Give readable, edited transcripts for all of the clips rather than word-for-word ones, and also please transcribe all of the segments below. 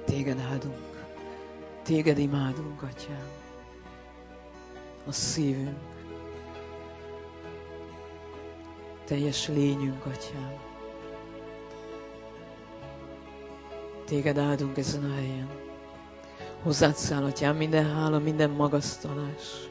Téged áldunk, Téged imádunk, Atyám. A szívünk, teljes lényünk, Atyám. Téged áldunk ezen a helyen. Hozzád száll, Atyám, minden hála, minden magasztalás.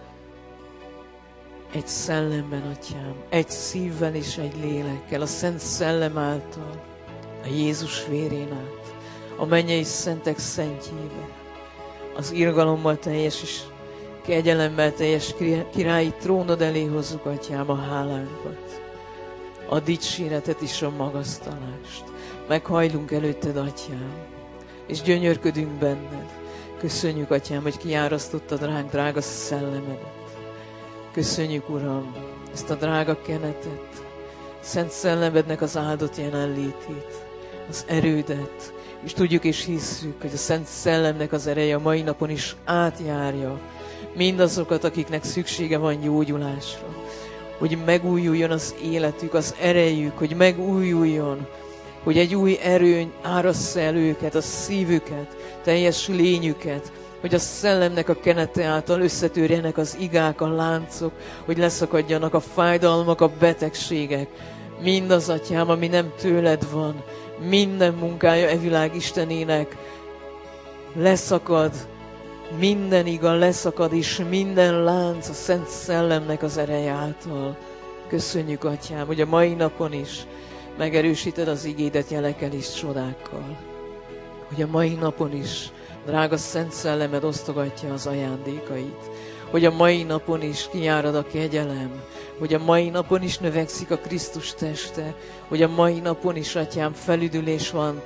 Egy szellemben, Atyám, egy szívvel és egy lélekkel, a Szent Szellem által, a Jézus vérén át, a mennyei szentek szentjébe, az irgalommal teljes és kegyelemmel teljes királyi trónod elé hozzuk, Atyám, a hálánkat, a dicséretet és a magasztalást. Meghajlunk előtted, Atyám, és gyönyörködünk benned. Köszönjük, Atyám, hogy kiárasztottad ránk drága szellemedet. Köszönjük, Uram, ezt a drága kenetet, Szent Szellemednek az áldott jelenlétét, az erődet, és tudjuk és hisszük, hogy a Szent Szellemnek az ereje a mai napon is átjárja mindazokat, akiknek szüksége van gyógyulásra, hogy megújuljon az életük, az erejük, hogy megújuljon, hogy egy új erő árassza el őket, a szívüket, teljes lényüket, hogy a szellemnek a kenete által összetörjenek az igák, a láncok, hogy leszakadjanak a fájdalmak, a betegségek. Mindaz, Atyám, ami nem tőled van, minden munkája e világ Istenének leszakad, minden iga leszakad, és minden lánc a Szent Szellemnek az ereje által. Köszönjük, Atyám, hogy a mai napon is megerősíted az igédet jelekkel és csodákkal. Hogy a mai napon is drága Szent Szellemed osztogatja az ajándékait. Hogy a mai napon is kijárad a kegyelem. Hogy a mai napon is növekszik a Krisztus teste. Hogy a mai napon is, Atyám, felüdülés van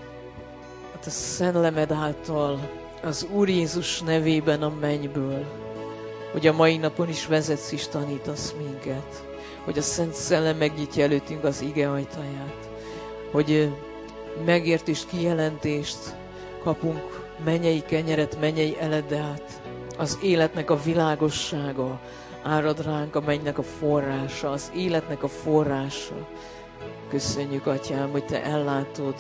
a Szellemed által, az Úr Jézus nevében a mennyből. Hogy a mai napon is vezetsz és tanítasz minket. Hogy a Szent Szellem megnyitja előttünk az ige ajtaját. Hogy megértést, kijelentést kapunk, mennyei kenyeret, mennyei eledát. Az életnek a világossága árad ránk, a mennynek a forrása, az életnek a forrása. Köszönjük, Atyám, hogy Te ellátod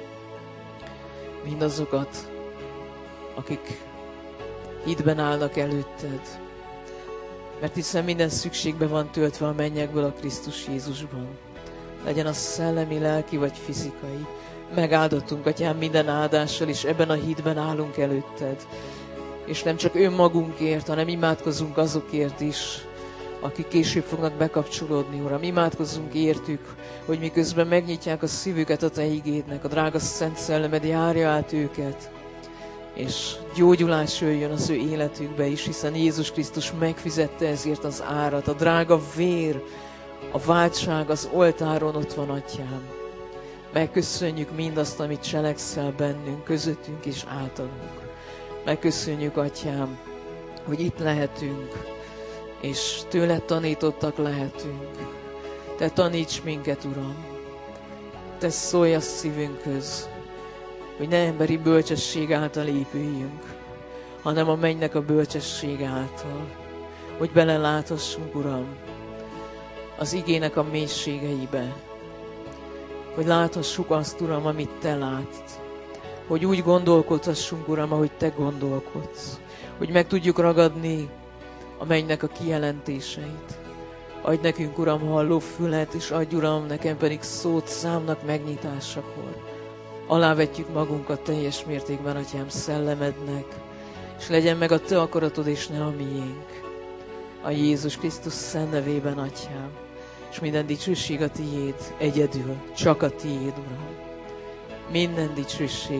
mindazokat, akik hitben állnak előtted. Mert hiszen minden szükségbe van töltve a mennyekből a Krisztus Jézusban. Legyen az szellemi, lelki vagy fizikai. Megáldottunk, Atyám, minden áldással, és ebben a hitben állunk előtted. És nem csak önmagunkért, hanem imádkozunk azokért is, akik később fognak bekapcsolódni, Uram. Imádkozzunk értük, hogy miközben megnyitják a szívüket a Te igédnek, a drága Szent Szellemed járja át őket, és gyógyulás jöjjön az ő életükbe is, hiszen Jézus Krisztus megfizette ezért az árat. A drága vér, a váltság az oltáron ott van, Atyám. Megköszönjük mindazt, amit cselekszel bennünk, közöttünk és általunk. Megköszönjük, Atyám, hogy itt lehetünk, és tőled tanítottak lehetünk. Te taníts minket, Uram. Te szólj a szívünkhöz, hogy ne emberi bölcsesség által épüljünk, hanem a mennynek a bölcsesség által. Hogy beleláthassunk, Uram, az igének a mélységeibe. Hogy láthassuk azt, Uram, amit Te látsz. Hogy úgy gondolkodhassunk, Uram, ahogy Te gondolkodsz. Hogy meg tudjuk ragadni a mennynek a kijelentéseit. Adj nekünk, Uram, halló fület, és adj, Uram, nekem pedig szót számnak megnyitásakor. Alávetjük magunkat teljes mértékben, Atyám, szellemednek, és legyen meg a Te akaratod, és ne a miénk. A Jézus Krisztus szent nevében, Atyám, és minden dicsőség a Tiéd, egyedül, csak a Tiéd, Uram. Minden dicsőség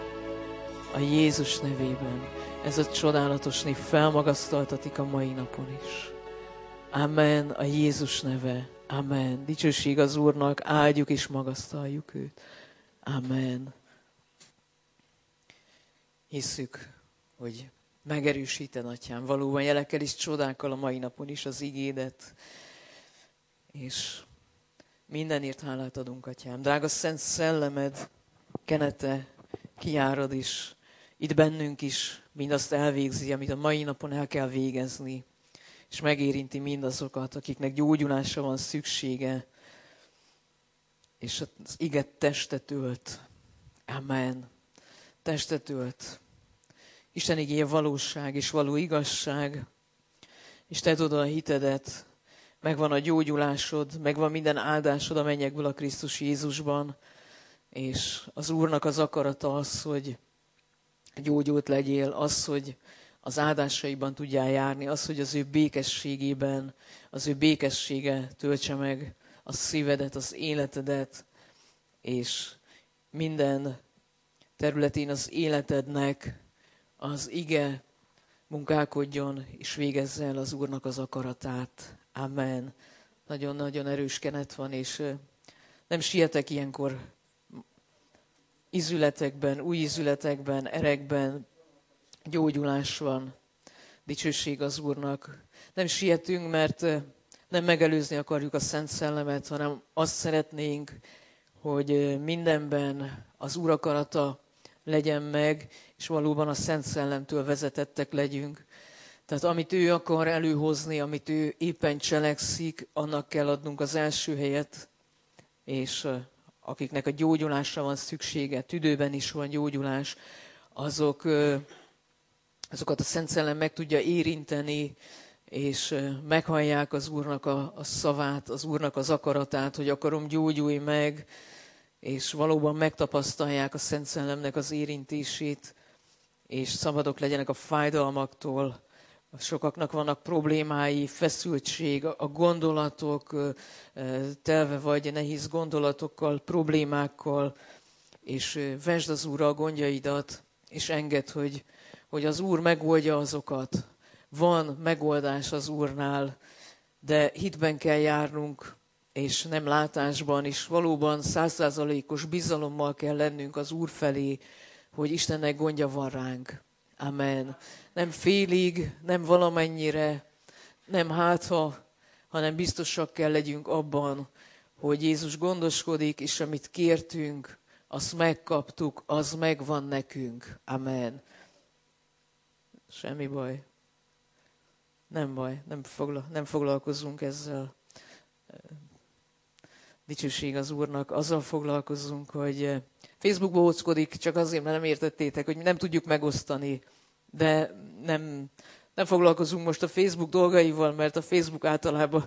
a Jézus nevében. Ez a csodálatos név felmagasztaltatik a mai napon is. Amen, a Jézus neve. Amen. Dicsőség az Úrnak, áldjuk és magasztaljuk őt. Amen. Hisszük, hogy megerősíted, Atyám, valóban jelekkel és csodákkal a mai napon is az igédet, és mindenért hálát adunk, Atyám. Drága Szent Szellemed kenete kijárad is, itt bennünk is mindazt elvégzi, amit a mai napon el kell végezni, és megérinti mindazokat, akiknek gyógyulásra van szüksége, és az ige testet ölt. Amen. testet ölt. Isten igéje valóság és való igazság, és tedd oda a hitedet, megvan a gyógyulásod, megvan minden áldásod a mennyekből a Krisztus Jézusban, és az Úrnak az akarata az, hogy gyógyult legyél, az, hogy az áldásaiban tudjál járni, az, hogy az ő békességében, az ő békessége töltse meg a szívedet, az életedet, és minden területén az életednek az ige munkálkodjon, és végezze el az Úrnak az akaratát. Amen. Nagyon-nagyon erős kenet van, és nem sietek ilyenkor ízületekben, új ízületekben, erekben, gyógyulás van. Dicsőség az Úrnak. Nem sietünk, mert nem megelőzni akarjuk a Szent Szellemet, hanem azt szeretnénk, hogy mindenben az Úr akarata legyen meg, és valóban a Szent Szellemtől vezetettek legyünk. Tehát amit ő akar előhozni, amit ő éppen cselekszik, annak kell adnunk az első helyet, és akiknek a gyógyulásra van szüksége, tüdőben is van gyógyulás, azokat a Szent Szellem meg tudja érinteni, és meghallják az Úrnak a szavát, az Úrnak az akaratát, hogy akarom, gyógyulj meg, és valóban megtapasztalják a Szent Szellemnek az érintését, és szabadok legyenek a fájdalmaktól. Sokaknak vannak problémái, feszültség, a gondolatok, telve vagy nehéz gondolatokkal, problémákkal, és vesd az Úrra a gondjaidat, és engedd, hogy az Úr megoldja azokat. Van megoldás az Úrnál, de hitben kell járnunk, és nem látásban, és valóban 100%-os bizalommal kell lennünk az Úr felé, hogy Istennek gondja van ránk. Amen. Nem félig, nem valamennyire, nem hátha, hanem biztosak kell legyünk abban, hogy Jézus gondoskodik, és amit kértünk, azt megkaptuk, az megvan nekünk. Amen. Semmi baj. Nem baj, nem foglalkozunk ezzel. Dicsőség az Úrnak, azzal foglalkozzunk, hogy Facebookba óckodik, csak azért, mert nem értettétek, hogy nem tudjuk megosztani, de nem foglalkozunk most a Facebook dolgaival, mert a Facebook általában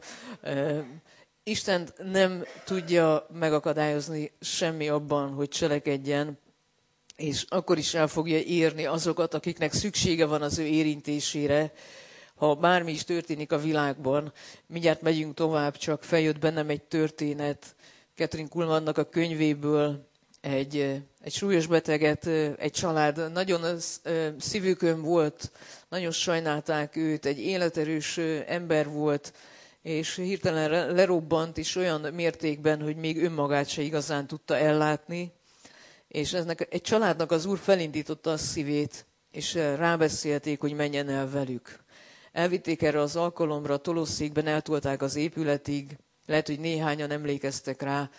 Istent nem tudja megakadályozni semmi abban, hogy cselekedjen, és akkor is el fogja érni azokat, akiknek szüksége van az ő érintésére, ha bármi is történik a világban. Mindjárt megyünk tovább, csak feljött bennem egy történet Kathryn Kuhlmannak a könyvéből, egy súlyos beteget, egy család nagyon szívükön volt, nagyon sajnálták őt, egy életerős ember volt, és hirtelen lerobbant is olyan mértékben, hogy még önmagát se igazán tudta ellátni, és egy családnak az Úr felindította a szívét, és rábeszélték, hogy menjen el velük. Elvitték erre az alkalomra, tolószékben eltolták az épületig, lehet, hogy néhányan emlékeztek rá,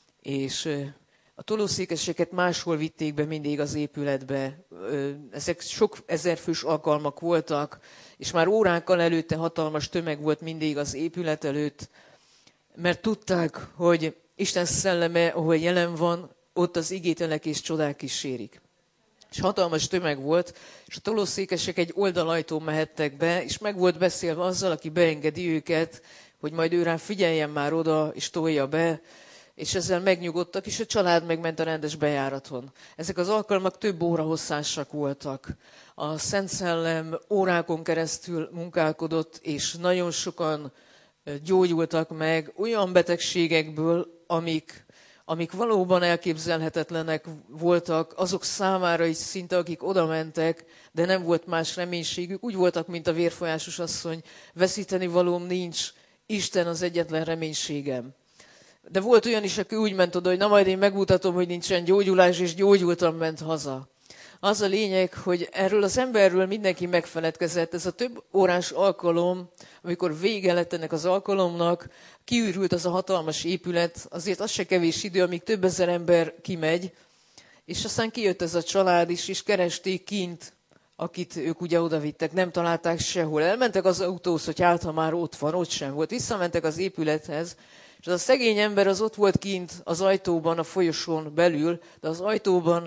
és a tolószékeseket máshol vitték be mindig az épületbe. Ezek sok ezerfős alkalmak voltak, és már órákkal előtte hatalmas tömeg volt mindig az épület előtt, mert tudták, hogy Isten szelleme, ahol jelen van, ott az igételek és csodák kísérik. És hatalmas tömeg volt, és a tolószékesek egy oldalajtón mehettek be, és meg volt beszélve azzal, aki beengedi őket, hogy majd ő rá figyeljen már oda, és tolja be, és ezzel megnyugodtak, és a család megment a rendes bejáraton. Ezek az alkalmak több óra hosszásak voltak. A Szent Szellem órákon keresztül munkálkodott, és nagyon sokan gyógyultak meg olyan betegségekből, amik valóban elképzelhetetlenek voltak, azok számára is szinte, akik oda mentek, de nem volt más reménységük. Úgy voltak, mint a vérfolyásos asszony, veszíteni valóm nincs, Isten az egyetlen reménységem. De volt olyan is, aki úgy ment oda, hogy na majd én megmutatom, hogy nincsen gyógyulás, és gyógyultan ment haza. Az a lényeg, hogy erről az emberről mindenki megfeledkezett. Ez a több órás alkalom, amikor vége lett ennek az alkalomnak, kiürült az a hatalmas épület, azért az se kevés idő, amíg több ezer ember kimegy, és aztán kijött ez a család is, és keresték kint, akit ők ugye odavittek, nem találták sehol. Elmentek az autóhoz, hogy hát, ha már ott van, ott sem volt. Visszamentek az épülethez, és az a szegény ember az ott volt kint az ajtóban, a folyosón belül, de az ajtóban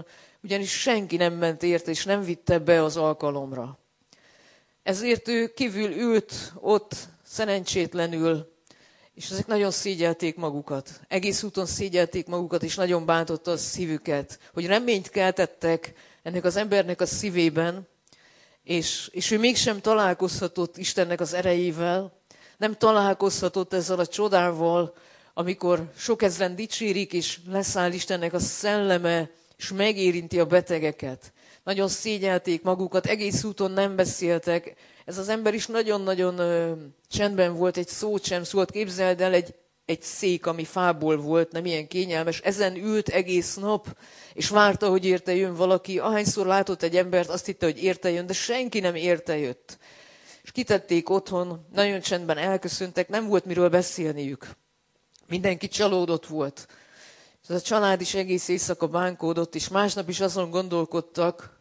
ugyanis senki nem ment érte, és nem vitte be az alkalomra. Ezért ő kívül ült ott szerencsétlenül, és ezek nagyon szégyelték magukat. Egész úton szégyelték magukat, és nagyon bántotta a szívüket, hogy reményt keltettek ennek az embernek a szívében, és ő mégsem találkozhatott Istennek az erejével, nem találkozhatott ezzel a csodával, amikor sok ezren dicsérik, és leszáll Istennek a szelleme, és megérinti a betegeket. Nagyon szégyelték magukat, egész úton nem beszéltek. Ez az ember is nagyon-nagyon csendben volt, egy szót sem szólt. Képzeld el, egy szék, ami fából volt, nem ilyen kényelmes. Ezen ült egész nap, és várta, hogy érte jön valaki. Ahányszor látott egy embert, azt hitte, hogy érte jön, de senki nem érte jött. És kitették otthon, nagyon csendben elköszöntek, nem volt miről beszélniük. Mindenki csalódott volt. Ez a család is egész éjszaka bánkódott, és másnap is azon gondolkodtak,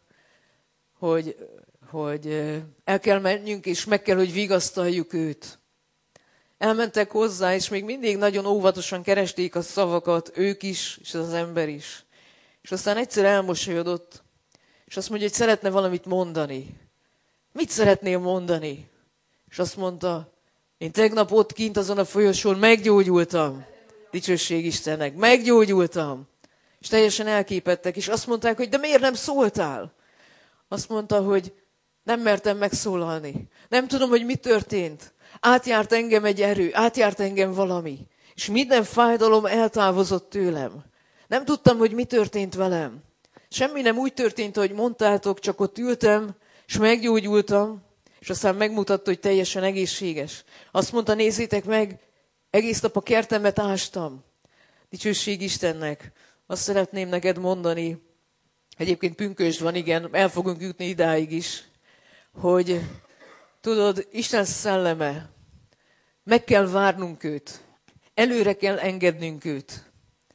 hogy el kell menjünk, és meg kell, hogy vigasztaljuk őt. Elmentek hozzá, és még mindig nagyon óvatosan keresték a szavakat, ők is, és az ember is. És aztán egyszer elmosolyodott, és azt mondja, hogy szeretne valamit mondani. Mit szeretnél mondani? És azt mondta, én tegnap ott kint azon a folyosón meggyógyultam. Dicsőség Istennek, meggyógyultam. És teljesen elképettek, és azt mondták, hogy de miért nem szóltál? Azt mondta, hogy nem mertem megszólalni. Nem tudom, hogy mi történt. Átjárt engem egy erő, átjárt engem valami. És minden fájdalom eltávozott tőlem. Nem tudtam, hogy mi történt velem. Semmi nem úgy történt, ahogy mondtátok, csak ott ültem, és meggyógyultam, és aztán megmutatta, hogy teljesen egészséges. Azt mondta, nézzétek meg, egész nap a kertemet ástam. Dicsőség Istennek. Azt szeretném neked mondani, egyébként pünkösd van, igen, el fogunk jutni idáig is, hogy tudod, Isten szelleme, meg kell várnunk őt, előre kell engednünk őt.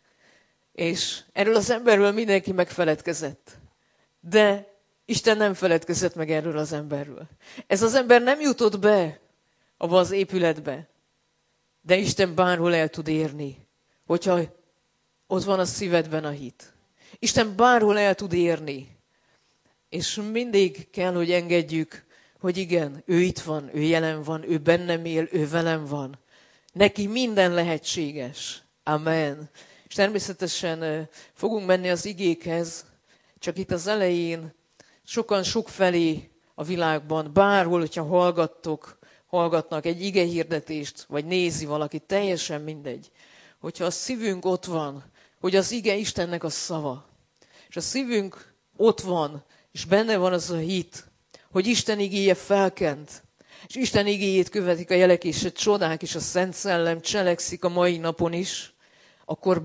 És erről az emberről mindenki megfeledkezett. De Isten nem feledkezett meg erről az emberről. Ez az ember nem jutott be abba az épületbe, de Isten bárhol el tud érni, hogyha ott van a szívedben a hit. Isten bárhol el tud érni, és mindig kell, hogy engedjük, hogy igen, ő itt van, ő jelen van, ő bennem él, ő velem van. Neki minden lehetséges. Amen. És természetesen fogunk menni az igékhez, csak itt az elején sokan sokfelé a világban, bárhol, hogyha hallgatnak egy igehirdetést, vagy nézi valaki, teljesen mindegy. Hogyha a szívünk ott van, hogy az ige Istennek a szava, és a szívünk ott van, és benne van az a hit, hogy Isten igéje felkent, és Isten igéjét követik a jelek és a csodák, és a Szent Szellem cselekszik a mai napon is, akkor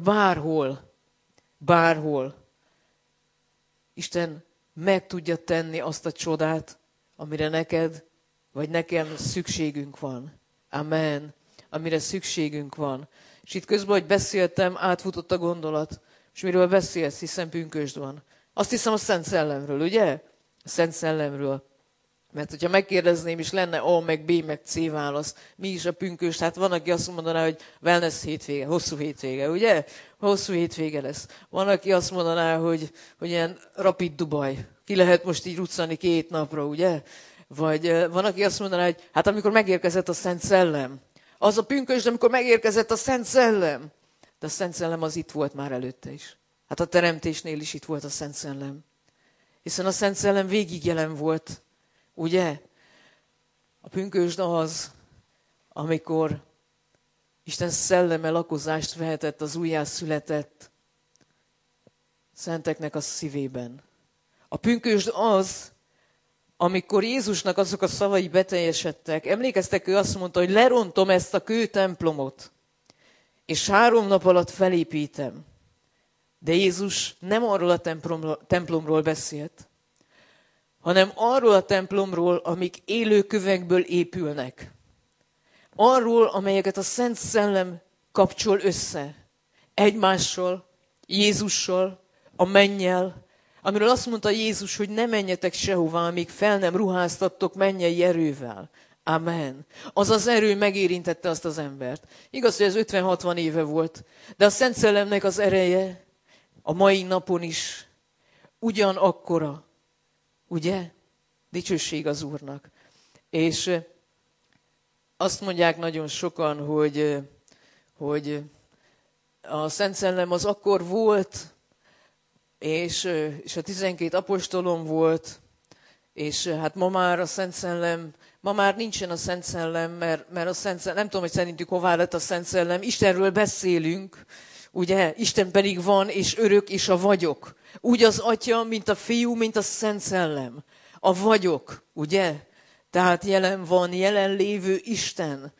bárhol Isten meg tudja tenni azt a csodát, amire neked vagy nekem szükségünk van. Amen. Amire szükségünk van. És itt közben, hogy beszéltem, átfutott a gondolat. És miről beszélsz, hiszen pünkösd van. Azt hiszem a Szent Szellemről, ugye? A Szent Szellemről. Mert hogyha megkérdezném, és lenne A, meg B, meg C válasz, mi is a pünkösd? Hát van, aki azt mondaná, hogy wellness hétvége, hosszú hétvége, ugye? Hosszú hétvége lesz. Van, aki azt mondaná, hogy ilyen rapid Dubaj. Ki lehet most így ruccani 2 napra, ugye? Vagy van, aki azt mondaná, hogy hát amikor megérkezett a Szent Szellem. Az a pünkösd, amikor megérkezett a Szent Szellem. De a Szent Szellem az itt volt már előtte is. Hát a teremtésnél is itt volt a Szent Szellem. Hiszen a Szent Szellem végig jelen volt. Ugye? A pünkösd az, amikor Isten szelleme lakozást vehetett az újjászületett szenteknek a szívében. A pünkösd az, amikor Jézusnak azok a szavai beteljesedtek. Emlékeztek, ő azt mondta, hogy lerontom ezt a kőtemplomot, és 3 nap alatt felépítem. De Jézus nem arról a templomról beszélt, hanem arról a templomról, amik élő kövekből épülnek. Arról, amelyeket a Szent Szellem kapcsol össze. Egymással, Jézussal, a mennyel, amiről azt mondta Jézus, hogy ne menjetek sehová, amíg fel nem ruháztattok mennyei erővel. Amen. Az az erő megérintette azt az embert. Igaz, hogy ez 50-60 éve volt, de a Szent Szellemnek az ereje a mai napon is ugyanakkora. Ugye? Dicsőség az Úrnak. És azt mondják nagyon sokan, hogy a Szent Szellem az akkor volt, és a 12 apostolon volt, és hát ma már a Szent Szellem, ma már nincsen a Szent Szellem, mert a Szent Szellem, nem tudom, hogy szerintük hová lett a Szent Szellem, Istenről beszélünk, ugye, Isten pedig van, és örök, és a vagyok. Úgy az Atya, mint a Fiú, mint a Szent Szellem. A vagyok, ugye? Tehát jelen van, jelenlévő Isten.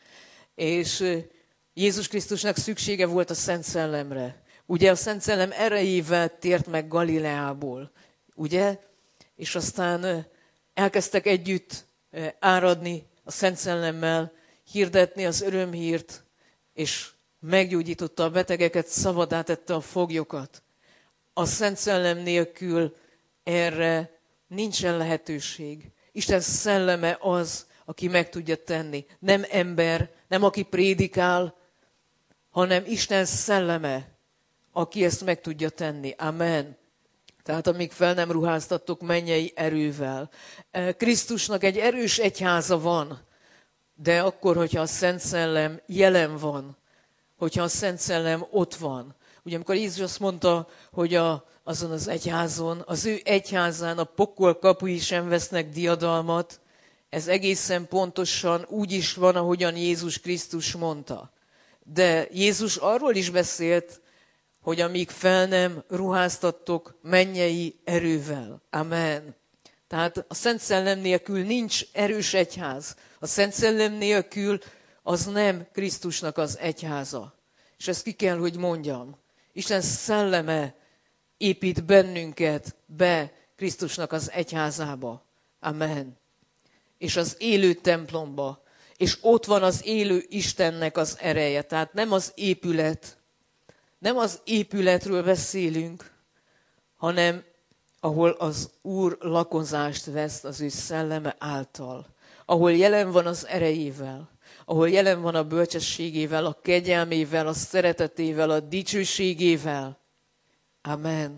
És Jézus Krisztusnak szüksége volt a Szent Szellemre. Ugye a Szent Szellem erejével tért meg Galileából. Ugye? És aztán elkezdtek együtt áradni a Szent Szellemmel, hirdetni az örömhírt, és meggyógyította a betegeket, szabaddá tette a foglyokat. A Szent Szellem nélkül erre nincsen lehetőség. Isten szelleme az, aki meg tudja tenni. Nem ember, nem aki prédikál, hanem Isten szelleme, aki ezt meg tudja tenni. Amen. Tehát amíg fel nem ruháztattok mennyei erővel. Krisztusnak egy erős egyháza van, de akkor, hogyha a Szent Szellem jelen van, hogyha a Szent Szellem ott van. Ugye amikor Jézus azt mondta, hogy azon az egyházon, az ő egyházán a pokol kapui sem vesznek diadalmat, ez egészen pontosan úgy is van, ahogyan Jézus Krisztus mondta. De Jézus arról is beszélt, hogy amíg fel nem ruháztattok mennyei erővel. Amen. Tehát a Szent Szellem nélkül nincs erős egyház. A Szent Szellem nélkül az nem Krisztusnak az egyháza. És ezt ki kell, hogy mondjam. Isten szelleme épít bennünket be Krisztusnak az egyházába. Amen. És az élő templomba. És ott van az élő Istennek az ereje. Tehát nem az épület, nem az épületről beszélünk, hanem ahol az Úr lakozást vesz az ő szelleme által. Ahol jelen van az erejével, ahol jelen van a bölcsességével, a kegyelmével, a szeretetével, a dicsőségével. Amen.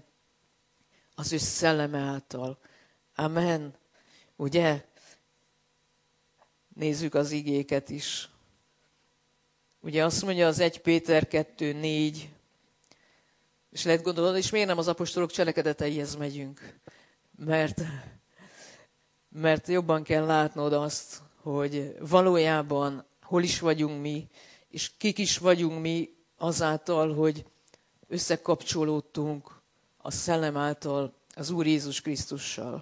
Az ő szelleme által. Amen. Ugye? Nézzük az igéket is. Ugye azt mondja az 1 Péter 2:4, és lehet gondolni, és miért nem az apostolok cselekedeteihez megyünk? Mert jobban kell látnod azt, hogy valójában hol is vagyunk mi, és kik is vagyunk mi azáltal, hogy összekapcsolódtunk a Szellem által az Úr Jézus Krisztussal.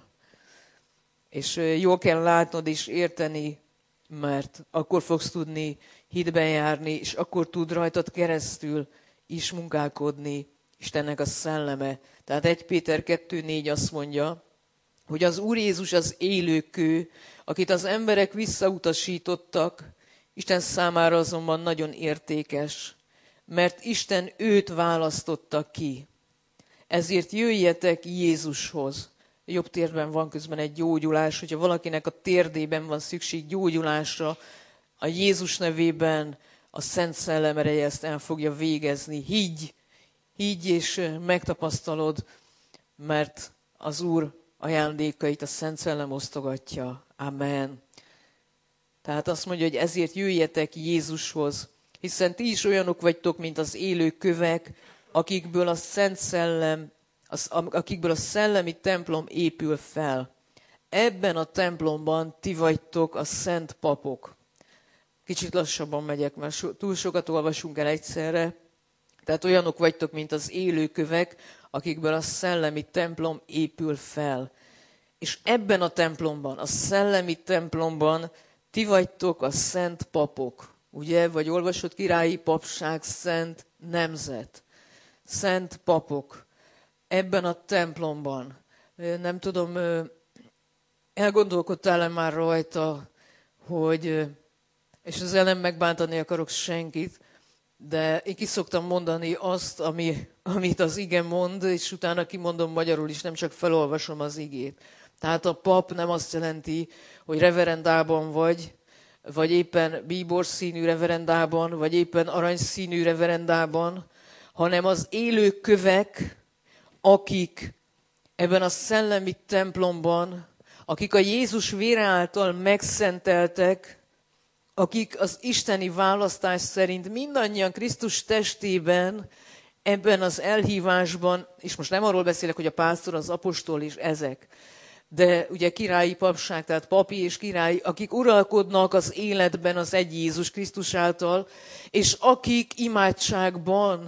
És jól kell látnod és érteni, mert akkor fogsz tudni hitben járni, és akkor tud rajtad keresztül is munkálkodni Istennek a szelleme. Tehát 1 Péter 2:4 azt mondja, hogy az Úr Jézus az élő kő, akit az emberek visszautasítottak, Isten számára azonban nagyon értékes, mert Isten őt választotta ki. Ezért jöjjetek Jézushoz. Jobb térben van közben egy gyógyulás, hogyha valakinek a térdében van szükség gyógyulásra, a Jézus nevében a Szent Szellem ereje ezt el fogja végezni. Higgy és megtapasztalod, mert az Úr ajándékait a Szent Szellem osztogatja. Amen. Tehát azt mondja, hogy ezért jöjjetek Jézushoz, hiszen ti is olyanok vagytok, mint az élő kövek, akikből a Szent Szellem, akikből a szellemi templom épül fel. Ebben a templomban ti vagytok a szent papok. Kicsit lassabban megyek, mert túl sokat olvasunk el egyszerre. Tehát olyanok vagytok, mint az élő kövek, akikből a szellemi templom épül fel. És ebben a templomban, a szellemi templomban ti vagytok a szent papok. Ugye, vagy olvasott királyi papság, szent nemzet. Szent papok. Ebben a templomban. Nem tudom, elgondolkodtál-e már rajta, hogy, és ezzel nem megbántani akarok senkit, de én ki szoktam mondani azt, amit az ige mond, és utána kimondom magyarul is, nem csak felolvasom az igét. Tehát a pap nem azt jelenti, hogy reverendában vagy éppen bíborszínű reverendában, vagy éppen aranyszínű reverendában, hanem az élő kövek, akik ebben a szellemi templomban, akik a Jézus vére által megszenteltek, akik az isteni választás szerint mindannyian Krisztus testében, ebben az elhívásban, és most nem arról beszélek, hogy a pásztor, az apostol és ezek, de ugye királyi papság, tehát papi és király, akik uralkodnak az életben az egy Jézus Krisztus által, és akik imádságban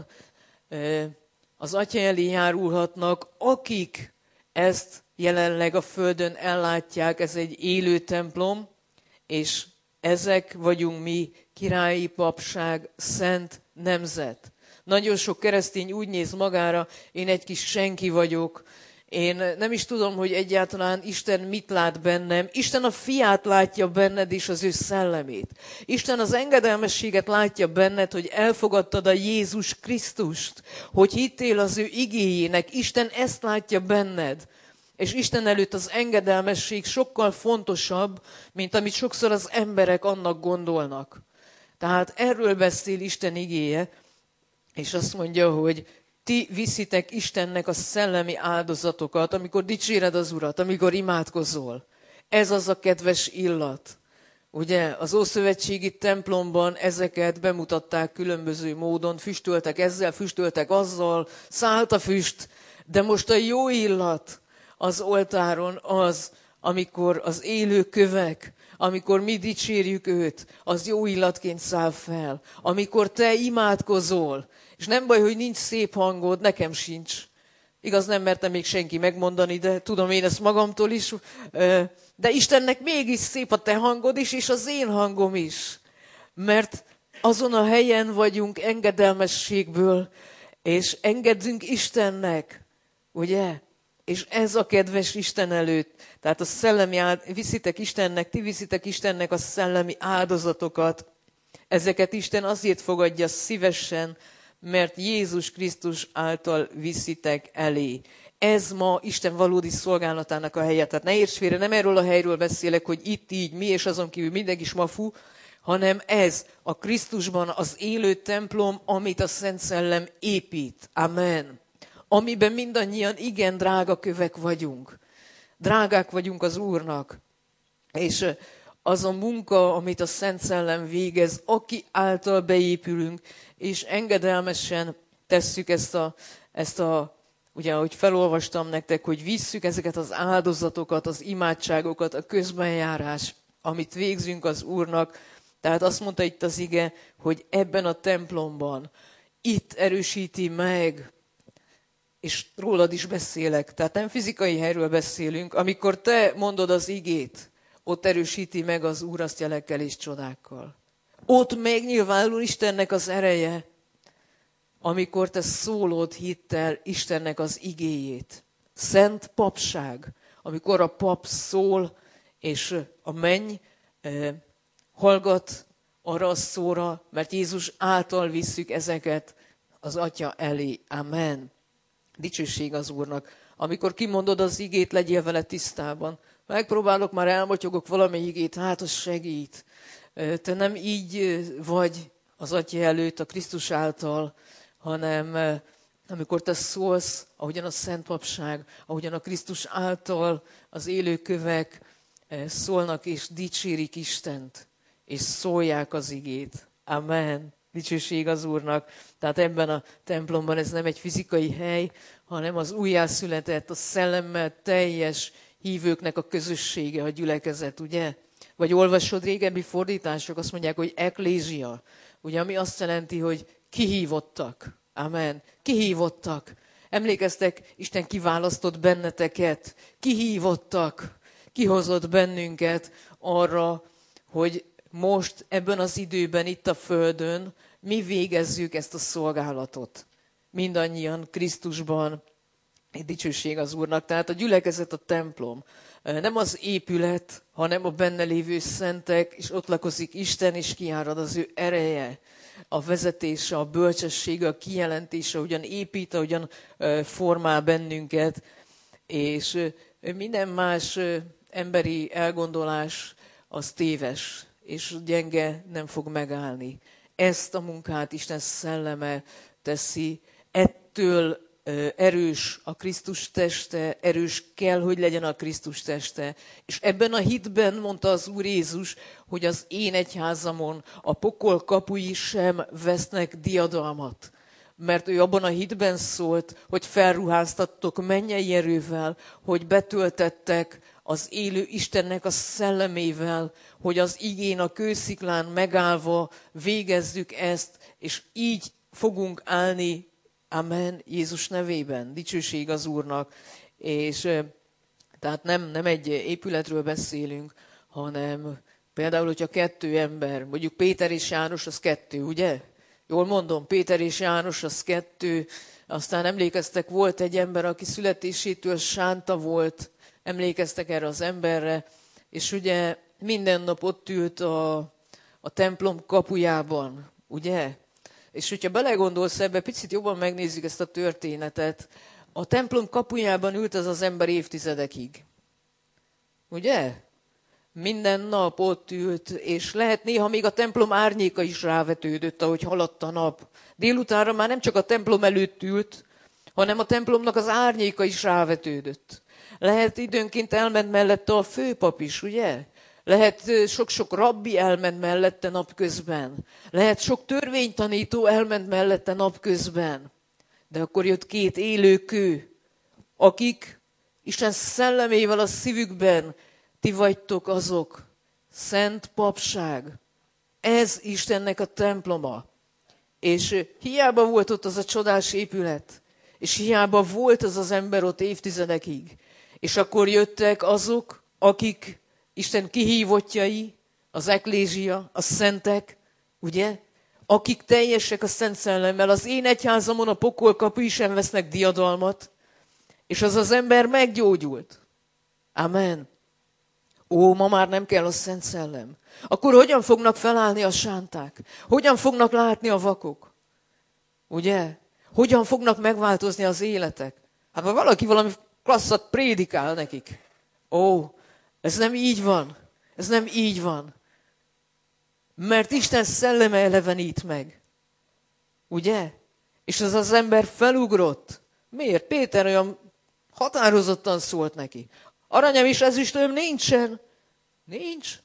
az Atya elé járulhatnak, akik ezt jelenleg a földön ellátják, ez egy élő templom, és ezek vagyunk mi, királyi papság, szent nemzet. Nagyon sok keresztény úgy néz magára, én egy kis senki vagyok, én nem is tudom, hogy egyáltalán Isten mit lát bennem. Isten a fiát látja benned és az ő szellemét. Isten az engedelmességet látja benned, hogy elfogadtad a Jézus Krisztust, hogy hittél az ő igéjének. Isten ezt látja benned. És Isten előtt az engedelmesség sokkal fontosabb, mint amit sokszor az emberek annak gondolnak. Tehát erről beszél Isten igéje, és azt mondja, hogy ti viszitek Istennek a szellemi áldozatokat, amikor dicséred az Urat, amikor imádkozol. Ez az a kedves illat. Ugye az ószövetségi templomban ezeket bemutatták különböző módon, füstöltek ezzel, füstöltek azzal, szállt a füst, de most a jó illat az oltáron az, amikor az élő kövek, amikor mi dicsérjük őt, az jó illatként száll fel. Amikor te imádkozol, és nem baj, hogy nincs szép hangod, nekem sincs. Igaz, nem mertem még senki megmondani, de tudom én ezt magamtól is. De Istennek mégis szép a te hangod is, és az én hangom is. Mert azon a helyen vagyunk engedelmességből, és engedünk Istennek, ugye? És ez a kedves Isten előtt. Tehát a szellemi viszitek Istennek, ti viszitek Istennek a szellemi áldozatokat. Ezeket Isten azért fogadja szívesen, mert Jézus Krisztus által viszitek elé. Ez ma Isten valódi szolgálatának a helye. Tehát ne érts félre, nem erről a helyről beszélek, hogy itt így mi, és azon kívül mindenki smafu, hanem ez a Krisztusban az élő templom, amit a Szent Szellem épít. Amen. Amiben mindannyian igen drága kövek vagyunk. Drágák vagyunk az Úrnak. És az a munka, amit a Szent Szellem végez, aki által beépülünk, és engedelmesen tesszük ezt a ugye, ahogy felolvastam nektek, hogy visszük ezeket az áldozatokat, az imádságokat, a közbenjárás, amit végzünk az Úrnak. Tehát azt mondta itt az ige, hogy ebben a templomban, itt erősíti meg, és rólad is beszélek, tehát nem fizikai helyről beszélünk, amikor te mondod az igét, ott erősíti meg az Úr azt jelekkel és csodákkal. Ott megnyilvánul Istennek az ereje, amikor te szólod hittel Istennek az igéjét. Szent papság, amikor a pap szól, és a menny hallgat arra a szóra, mert Jézus által visszük ezeket az Atya elé. Amen. Dicsőség az Úrnak. Amikor kimondod az igét, legyél vele tisztában. Megpróbálok, már elmotyogok valami igét, hát az segít. Te nem így vagy az Atya előtt, a Krisztus által, hanem amikor te szólsz, ahogyan a Szent Papság, ahogyan a Krisztus által az élő kövek szólnak és dicsérik Istent, és szólják az igét. Amen. Dicsőség az Úrnak. Tehát ebben a templomban ez nem egy fizikai hely, hanem az újjászületett, a szellemmel teljes hívőknek a közössége, a gyülekezet, ugye? Vagy olvasod régebbi fordítások, azt mondják, hogy eklézia, ugye, ami azt jelenti, hogy kihívottak. Amen. Kihívottak. Emlékeztek, Isten kiválasztott benneteket. Kihívottak. Kihozott bennünket arra, hogy most ebben az időben itt a földön mi végezzük ezt a szolgálatot. Mindannyian Krisztusban. Dicsőség az Úrnak. Tehát a gyülekezet a templom. Nem az épület, hanem a benne lévő szentek, és ott lakozik Isten, és kiárad az ő ereje, a vezetése, a bölcsessége, a kijelentése, ahogyan épít, ahogyan formál bennünket, és minden más emberi elgondolás az téves, és gyenge, nem fog megállni. Ezt a munkát Isten szelleme teszi, ettől erős a Krisztus teste, erős kell, hogy legyen a Krisztus teste. És ebben a hitben mondta az Úr Jézus, hogy az én egyházamon a pokol kapui sem vesznek diadalmat. Mert ő abban a hitben szólt, hogy felruháztattok mennyei erővel, hogy betöltettek az élő Istennek a szellemével, hogy az igén a kősziklán megállva végezzük ezt, és így fogunk állni. Amen. Jézus nevében. Dicsőség az Úrnak. És tehát nem egy épületről beszélünk, hanem például, hogyha 2 ember, mondjuk Péter és János, az 2, ugye? Jól mondom, Péter és János, az 2. Aztán emlékeztek, volt egy ember, aki születésétől sánta volt. Emlékeztek erre az emberre, és ugye minden nap ott ült a templom kapujában, ugye? És hogyha belegondolsz ebbe, picit jobban megnézzük ezt a történetet, a templom kapujában ült az ember évtizedekig. Ugye? Minden nap ott ült, és lehet néha még a templom árnyéka is rávetődött, ahogy haladt a nap. Délutánra már nem csak a templom előtt ült, hanem a templomnak az árnyéka is rávetődött. Lehet időnként elment mellette a főpap is, ugye? Lehet sok-sok rabbi elment mellette napközben. Lehet sok törvénytanító elment mellette napközben. De akkor jött 2 élő kő, akik Isten szellemével a szívükben, ti vagytok azok, szent papság. Ez Istennek a temploma. És hiába volt ott az a csodás épület, és hiába volt az ember ott évtizedekig. És akkor jöttek azok, akik Isten kihívottjai, az eklézsia, a szentek, ugye? Akik teljesek a Szent Szellemmel. Az én egyházamon a pokol kapui sem vesznek diadalmat, és az ember meggyógyult. Amen. Ó, ma már nem kell a Szent Szellem. Akkor hogyan fognak felállni a sánták? Hogyan fognak látni a vakok? Ugye? Hogyan fognak megváltozni az életek? Hát ha valaki valami klasszat prédikál nekik. Ó, ez nem így van. Ez nem így van. Mert Isten szelleme elevenít meg. Ugye? És az ember felugrott. Miért? Péter olyan határozottan szólt neki. Aranyam és ezüstöm nincsen. Nincs.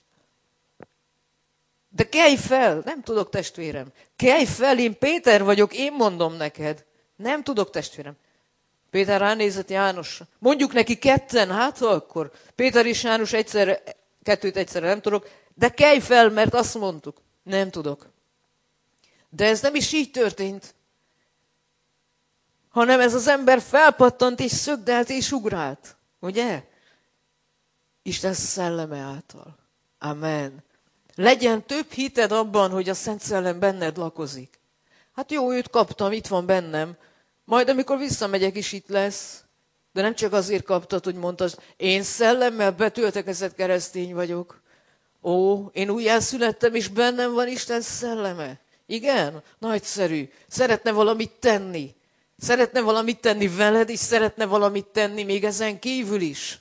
De kelj fel. Nem tudok, testvérem. Kelj fel, én Péter vagyok, én mondom neked. Nem tudok, testvérem. Péter ránézett Jánosra. Mondjuk neki 2, hát akkor. Péter és János 2 egyszerre nem tudok, de kelj fel, mert azt mondtuk. Nem tudok. De ez nem is így történt. Hanem ez az ember felpattant és szögdelt és ugrált. Ugye? Isten szelleme által. Amen. Legyen több hited abban, hogy a Szent Szellem benned lakozik. Hát jó, őt kaptam, itt van bennem. Majd amikor visszamegyek is itt lesz. De nem csak azért kaptad, hogy mondtad, én szellemmel betöltekezett keresztény vagyok. Ó, én újjászülettem, és bennem van Isten szelleme. Igen, nagyszerű. Szeretne valamit tenni. Szeretne valamit tenni veled, és szeretne valamit tenni még ezen kívül is.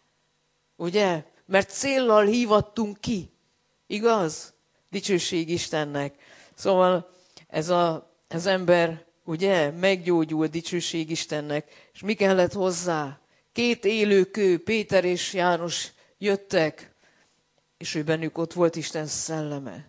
Ugye? Mert céllal hívattunk ki. Igaz? Dicsőség Istennek. Szóval ez az ember, ugye, meggyógyult, dicsőség Istennek. És mi kellett hozzá? 2 élő kő, Péter és János jöttek, és ő bennük ott volt Isten szelleme.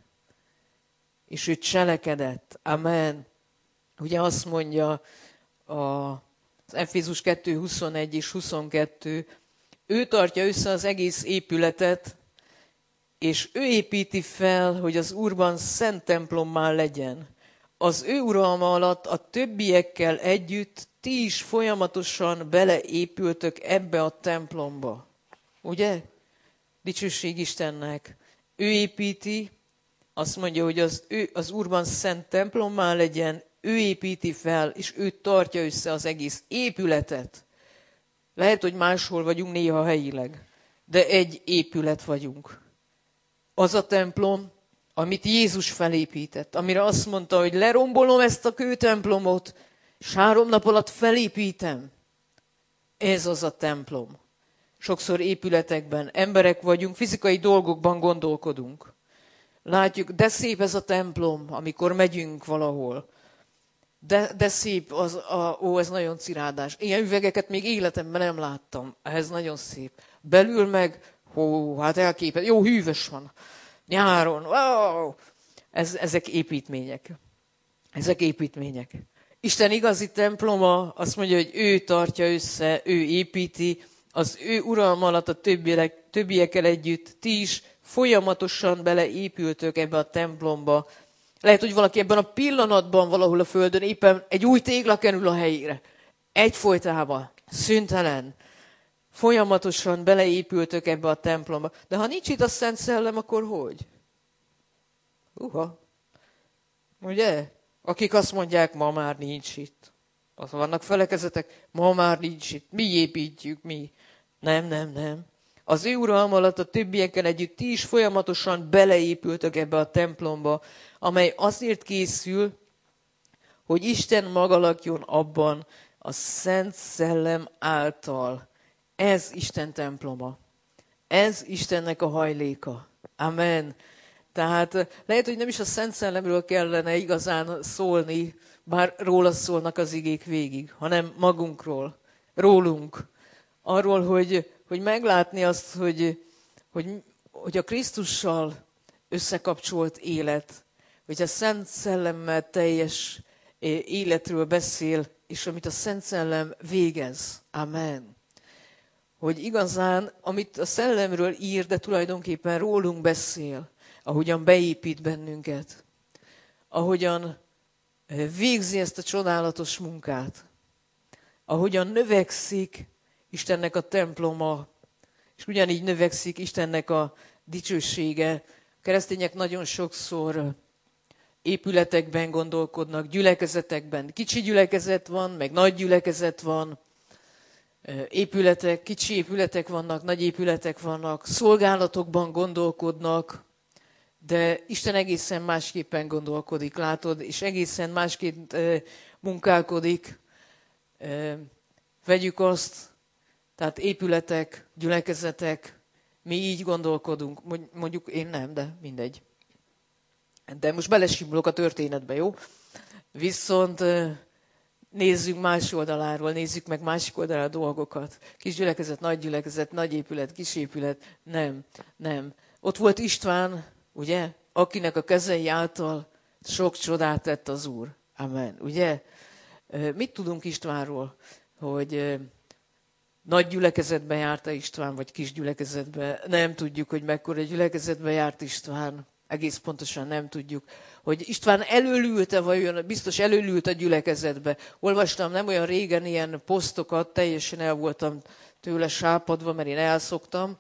És ő cselekedett. Amen. Ugye azt mondja az Efézus 2:21 és 22, ő tartja össze az egész épületet, és ő építi fel, hogy az Úrban szent templommá legyen. Az ő uralma alatt a többiekkel együtt ti is folyamatosan beleépültök ebbe a templomba. Ugye? Dicsőség Istennek. Ő építi, azt mondja, hogy az Úrban szent templommá legyen, ő építi fel, és ő tartja össze az egész épületet. Lehet, hogy máshol vagyunk néha helyileg, de egy épület vagyunk. Az a templom, amit Jézus felépített, amire azt mondta, hogy lerombolom ezt a kőtemplomot, és 3 nap alatt felépítem. Ez az a templom. Sokszor épületekben emberek vagyunk, fizikai dolgokban gondolkodunk. Látjuk, de szép ez a templom, amikor megyünk valahol. De szép, ez nagyon cirádás. Ilyen üvegeket még életemben nem láttam. Ez nagyon szép. Belül meg, hát elképesztő. Jó, hűvös van. Nyáron, wow! Ezek építmények. Ezek építmények. Isten igazi temploma azt mondja, hogy ő tartja össze, ő építi, az ő uralma alatt a többiekkel együtt. Ti is folyamatosan beleépültök ebbe a templomba. Lehet, hogy valaki ebben a pillanatban valahol a földön éppen egy új tégla kerül a helyére. Egyfolytában, szüntelen, folyamatosan beleépültök ebbe a templomba. De ha nincs itt a Szent Szellem, akkor hogy? Ugye? Akik azt mondják, ma már nincs itt. Az vannak felekezetek, ma már nincs itt. Mi építjük, mi? Nem. Az ő uralma alatt a többiekkel együtt ti is folyamatosan beleépültök ebbe a templomba, amely azért készül, hogy Isten maga lakjon abban a Szent Szellem által. Ez Isten temploma. Ez Istennek a hajléka. Amen. Tehát lehet, hogy nem is a Szent Szellemről kellene igazán szólni, bár róla szólnak az igék végig, hanem magunkról, rólunk. Arról, hogy meglátni azt, hogy a Krisztussal összekapcsolt élet, hogy a Szent Szellemmel teljes életről beszél, és amit a Szent Szellem végez. Amen. Hogy igazán, amit a Szellemről ír, de tulajdonképpen rólunk beszél, ahogyan beépít bennünket, ahogyan végzi ezt a csodálatos munkát, ahogyan növekszik Istennek a temploma, és ugyanígy növekszik Istennek a dicsősége. A keresztények nagyon sokszor épületekben gondolkodnak, gyülekezetekben. Kicsi gyülekezet van, meg nagy gyülekezet van, épületek, kicsi épületek vannak, nagy épületek vannak, szolgálatokban gondolkodnak, de Isten egészen másképpen gondolkodik, látod, és egészen másként munkálkodik. Vegyük azt, tehát épületek, gyülekezetek, mi így gondolkodunk, mondjuk én nem, de mindegy. De most belesimulok a történetbe, jó? Viszont nézzünk más oldaláról, nézzük meg másik oldalra a dolgokat. Kis gyülekezet, nagy épület, kis épület. Nem. Ott volt István, ugye? Akinek a kezei által sok csodát tett az Úr. Amen. Ugye? Mit tudunk Istvánról? Hogy nagy gyülekezetben járta István, vagy kis gyülekezetben? Nem tudjuk, hogy mekkora gyülekezetben járt István. Egész pontosan nem tudjuk. Hogy István előlülte, vagy biztos előlült a gyülekezetbe. Olvastam nem olyan régen ilyen posztokat, teljesen el voltam tőle sápadva, mert én elszoktam.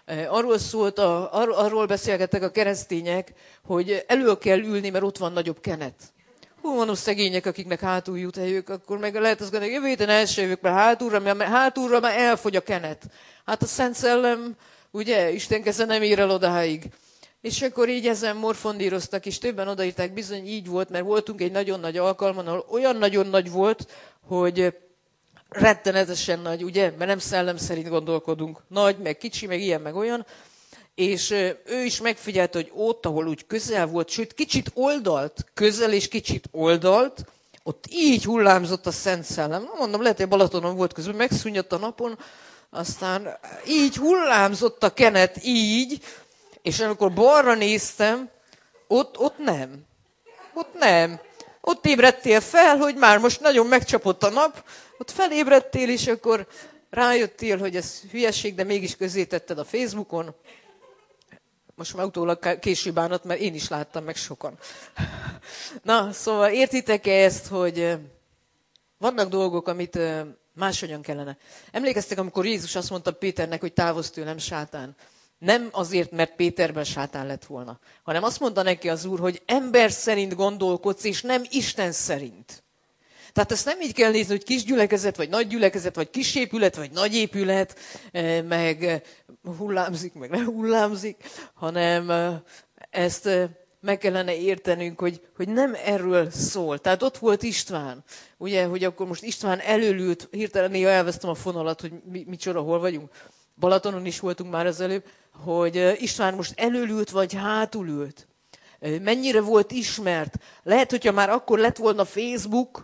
Arról beszélgettek a keresztények, hogy elő kell ülni, mert ott van nagyobb kenet. Vannak szegények, akiknek hátul jut helyük, akkor meg lehet azt gondolni, hogy jövő héten elsőjövök, mert hátulra már elfogy a kenet. Hát a Szent Szellem, ugye, Isten keze nem ér el odáig. És akkor így ezen morfondíroztak, és többen odaírták, bizony így volt, mert voltunk egy nagyon nagy alkalmon, ahol olyan nagyon nagy volt, hogy rettenetesen nagy, ugye, mert nem szellem szerint gondolkodunk. Nagy, meg kicsi, meg ilyen, meg olyan. És ő is megfigyelte, hogy ott, ahol úgy közel volt, sőt, kicsit oldalt, közel és kicsit oldalt, ott így hullámzott a Szent Szellem. Na, mondom, lehet, hogy Balatonon volt közben, megszúnyadt a napon, aztán így hullámzott a kenet, így, és amikor balra néztem, ott nem. Ott ébredtél fel, hogy már most nagyon megcsapott a nap, ott felébredtél, és akkor rájöttél, hogy ez hülyeség, de mégis közé tetted a Facebookon. Most már utólag később bánat, mert én is láttam meg sokan. Na, szóval értitek-e ezt, hogy vannak dolgok, amit máshogyan kellene. Emlékeztek, amikor Jézus azt mondta Péternek, hogy távozz tőlem, sátán. Nem azért, mert Péterben sátán lett volna, hanem azt mondta neki az Úr, hogy ember szerint gondolkodsz, és nem Isten szerint. Tehát ezt nem így kell nézni, hogy kis gyülekezet, vagy nagy gyülekezet, vagy kis épület, vagy nagy épület, meg hullámzik, meg nem hullámzik, hanem ezt meg kellene értenünk, hogy nem erről szól. Tehát ott volt István, ugye, hogy akkor most István előlült, hirtelen néha elvesztem a fonalat, hogy micsoda, hol vagyunk. Balatonon is voltunk már az előbb, hogy István most előlült, vagy hátulült. Mennyire volt ismert. Lehet, hogyha már akkor lett volna Facebook,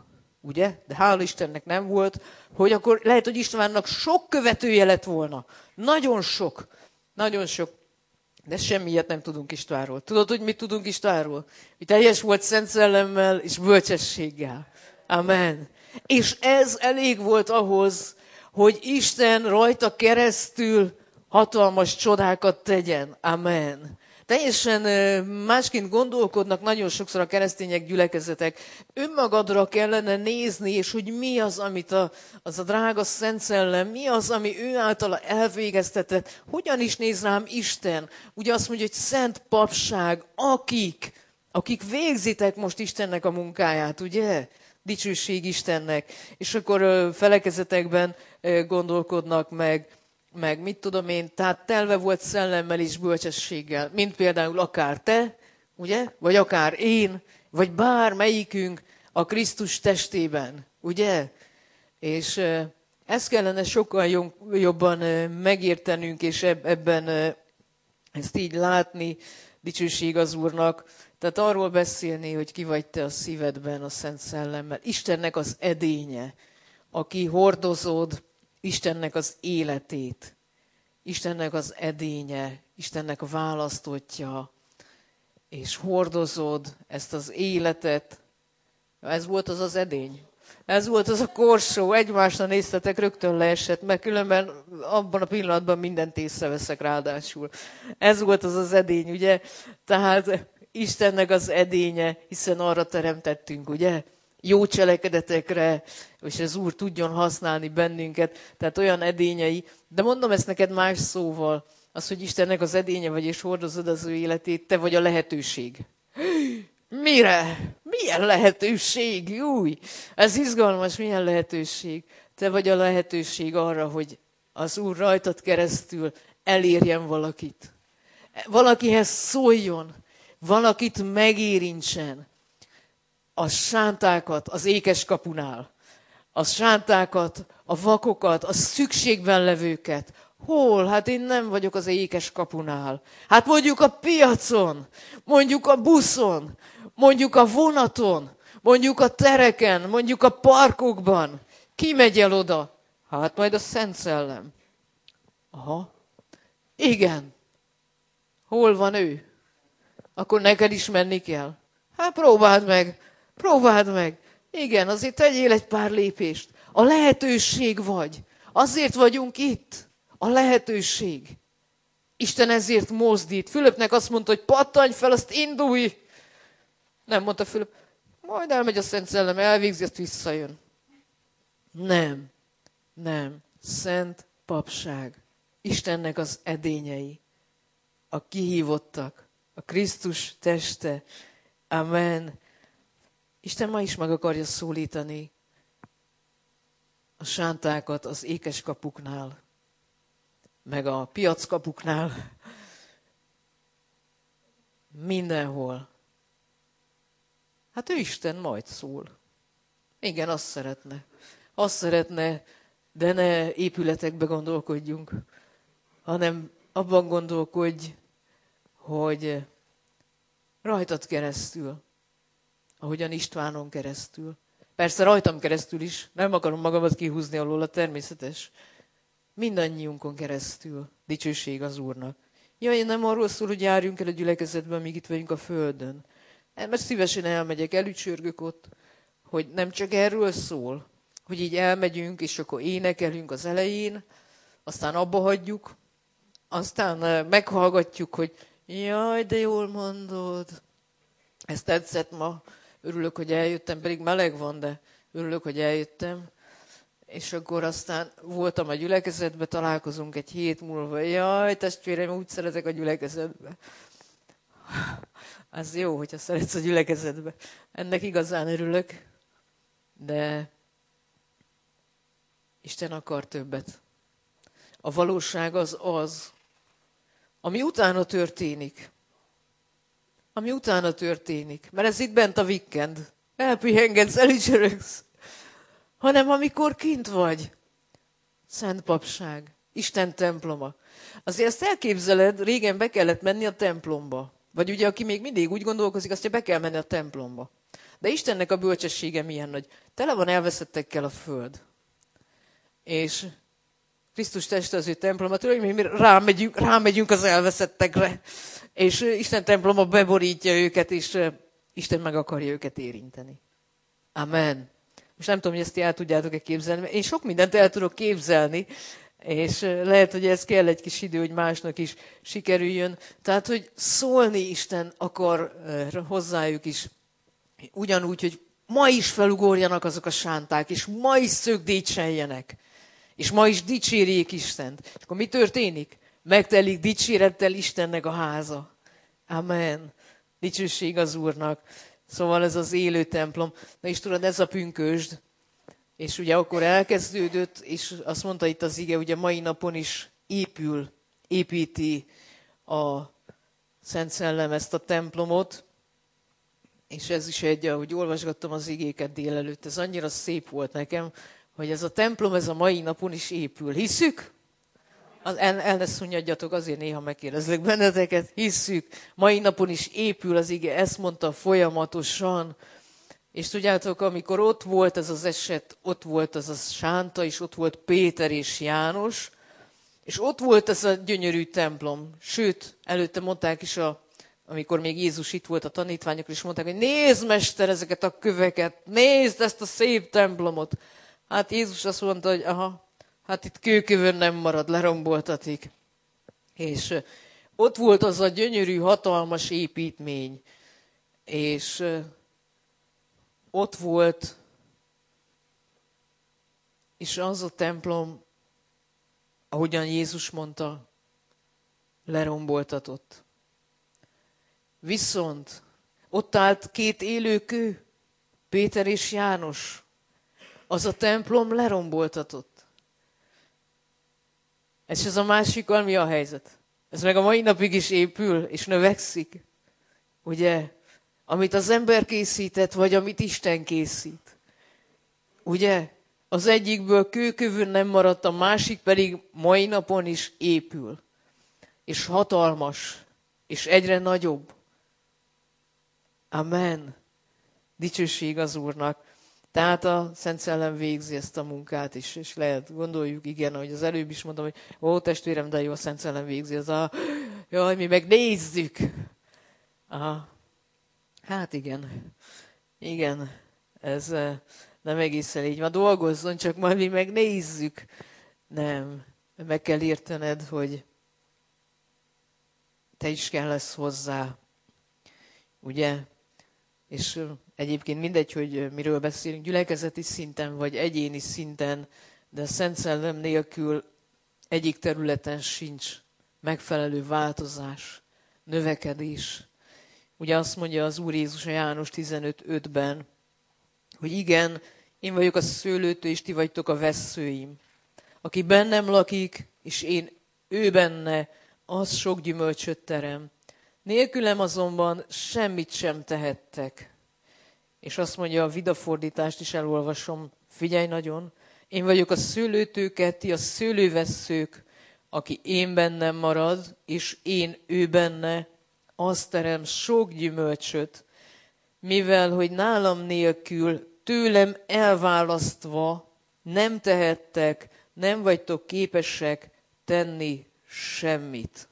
ugye? De hála Istennek nem volt, hogy akkor lehet, hogy Istvánnak sok követője lett volna. Nagyon sok. Nagyon sok. De semmi ilyet nem tudunk Istvánról. Tudod, hogy mit tudunk Istvánról? Hogy teljes volt Szent Szellemmel és bölcsességgel. Amen. És ez elég volt ahhoz, hogy Isten rajta keresztül hatalmas csodákat tegyen. Amen. Teljesen másként gondolkodnak nagyon sokszor a keresztények, gyülekezetek. Önmagadra kellene nézni, és hogy mi az, amit az a drága Szent Szellem, mi az, ami ő általa elvégeztetett. Hogyan is néz rám Isten? Ugye azt mondja, hogy szent papság, akik végzitek most Istennek a munkáját, ugye? Dicsőség Istennek. És akkor felekezetekben gondolkodnak meg mit tudom én, tehát telve volt szellemmel és bölcsességgel, mint például akár te, ugye, vagy akár én, vagy bármelyikünk a Krisztus testében, ugye? És ezt kellene sokkal jobban megértenünk, és ebben ezt így látni, dicsőség az Úrnak. Tehát arról beszélni, hogy ki vagy te a szívedben a Szent Szellemmel. Istennek az edénye, aki hordozod Istennek az életét, Istennek az edénye, Istennek a választottja, és hordozod ezt az életet. Ez volt az az edény. Ez volt az a korsó, egymásra néztetek, rögtön leesett, mert különben abban a pillanatban mindent észreveszek ráadásul. Ez volt az az edény, ugye? Tehát Istennek az edénye, hiszen arra teremtettünk, ugye? Jó cselekedetekre, és az Úr tudjon használni bennünket, tehát olyan edényei. De mondom ezt neked más szóval, az, hogy Istennek az edénye vagy, és hordozod az ő életét, te vagy a lehetőség. Mire? Milyen lehetőség? Júj! Ez izgalmas, milyen lehetőség. Te vagy a lehetőség arra, hogy az Úr rajtad keresztül elérjen valakit. Valakihez szóljon, valakit megérintsen. A sántákat az ékes kapunál, a sántákat, a vakokat, a szükségben levőket. Hol? Hát én nem vagyok az ékes kapunál. Hát mondjuk a piacon, mondjuk a buszon, mondjuk a vonaton, mondjuk a tereken, mondjuk a parkokban. Ki megy el oda? Hát majd a Szent Szellem. Aha. Igen. Hol van ő? Akkor neked is menni kell. Hát próbáld meg. Próbáld meg. Igen, azért tegyél egy pár lépést. A lehetőség vagy. Azért vagyunk itt. A lehetőség. Isten ezért mozdít. Fülöpnek azt mondta, hogy pattanj fel, azt indulj. Nem mondta Fülöp, majd elmegy a Szent Szellem, elvégzi, azt visszajön. Nem. Szent papság. Istennek az edényei. A kihívottak. A Krisztus teste. Amen. Isten ma is meg akarja szólítani a sántákat az ékes kapuknál, meg a piackapuknál, mindenhol. Hát ő Isten majd szól. Igen, azt szeretne. Azt szeretne, de ne épületekbe gondolkodjunk, hanem abban gondolkodj, hogy rajtad keresztül, ahogyan Istvánon keresztül. Persze rajtam keresztül is, nem akarom magamat kihúzni alól, a természetes. Mindannyiunkon keresztül. Dicsőség az Úrnak. Jaj, nem arról szól, hogy járjunk el a gyülekezetben, míg itt vagyunk a földön. Mert szívesen elmegyek, elücsörgök ott, hogy nem csak erről szól, hogy így elmegyünk, és akkor énekelünk az elején, aztán abba hagyjuk, aztán meghallgatjuk, hogy jaj, de jól mondod. Ez tetszett ma. Örülök, hogy eljöttem, pedig meleg van, de örülök, hogy eljöttem. És akkor aztán voltam a gyülekezetbe, találkozunk egy hét múlva. Jaj, testvérem, úgy szeretek a gyülekezetbe. Az jó, hogyha szeretsz a gyülekezetbe. Ennek igazán örülök, de Isten akar többet. A valóság az, ami utána történik. Ami utána történik. Mert ez itt bent a weekend. Elpihengedsz, elücsörögsz. Hanem amikor kint vagy. Szent papság. Isten temploma. Azért ezt elképzeled, régen be kellett menni a templomba. Vagy ugye, aki még mindig úgy gondolkozik, azt, hogy be kell menni a templomba. De Istennek a bölcsessége milyen nagy. Tele van elveszettekkel a föld. És Krisztus teste az ő temploma, mi rámegyünk az elveszettekre. És Isten temploma beborítja őket, és Isten meg akarja őket érinteni. Amen. Most nem tudom, hogy ezt el tudjátok-e képzelni. Én sok mindent el tudok képzelni, és lehet, hogy ez kell egy kis idő, hogy másnak is sikerüljön. Tehát, hogy szólni Isten akar hozzájuk is. Ugyanúgy, hogy ma is felugorjanak azok a sánták, és ma is szögdécseljenek. És ma is dicsérjék Istent. És akkor mi történik? Megtelik dicsérettel Istennek a háza. Amen. Dicsőség az Úrnak. Szóval ez az élő templom. Na és tudod, ez a pünkösd. És ugye akkor elkezdődött, és azt mondta itt az ige, ugye mai napon is építi a Szent Szellem ezt a templomot. És ez is ahogy olvasgattam az igéket délelőtt, ez annyira szép volt nekem, hogy ez a templom ez a mai napon is épül. Hisszük? El ne szunnyadjatok, azért néha megkérdezlek benneteket. Hisszük, mai napon is épül az ige, ezt mondta folyamatosan. És tudjátok, amikor ott volt ez az eset, ott volt az a sánta, és ott volt Péter és János, és ott volt ez a gyönyörű templom. Sőt, előtte mondták is, amikor még Jézus itt volt, a tanítványok is mondták, hogy nézd, mester, ezeket a köveket, nézd ezt a szép templomot. Hát Jézus azt mondta, hogy hát itt kőkövön nem marad, leromboltatik. És ott volt az a gyönyörű, hatalmas építmény, és ott volt, és az a templom, ahogyan Jézus mondta, leromboltatott. Viszont ott állt két élőkő, Péter és János. Az a templom leromboltatott. És ez a másikkal mi a helyzet? Ez meg a mai napig is épül, és növekszik. Ugye? Amit az ember készített, vagy amit Isten készít. Ugye? Az egyikből kőkövön nem maradt, a másik pedig mai napon is épül. És hatalmas, és egyre nagyobb. Amen. Dicsőség az Úrnak. Tehát a Szent Szellem végzi ezt a munkát is, és lehet, gondoljuk, igen, ahogy az előbb is mondtam, hogy testvérem, de jó, a Szent Szellem végzi, jaj, mi meg nézzük. Aha. Hát igen, ez nem egészen így van, dolgozzon, csak majd mi meg nézzük. Nem, meg kell értened, hogy te is kell lesz hozzá, ugye? És egyébként mindegy, hogy miről beszélünk, gyülekezeti szinten vagy egyéni szinten, de a Szent Szellem nélkül egyik területen sincs megfelelő változás, növekedés. Ugye azt mondja az Úr Jézus a János 15:5-ben, hogy igen, én vagyok a szőlőtő, és ti vagytok a vesszőim. Aki bennem lakik, és ő benne, az sok gyümölcsöt terem. Nélkülem azonban semmit sem tehettek. És azt mondja, a vidafordítást is elolvasom, figyelj nagyon, én vagyok a szőlőtőke, ti a szőlővesszők, aki én bennem marad, és én ő benne, az terem sok gyümölcsöt, mivel, hogy nálam nélkül, tőlem elválasztva nem tehettek, nem vagytok képesek tenni semmit.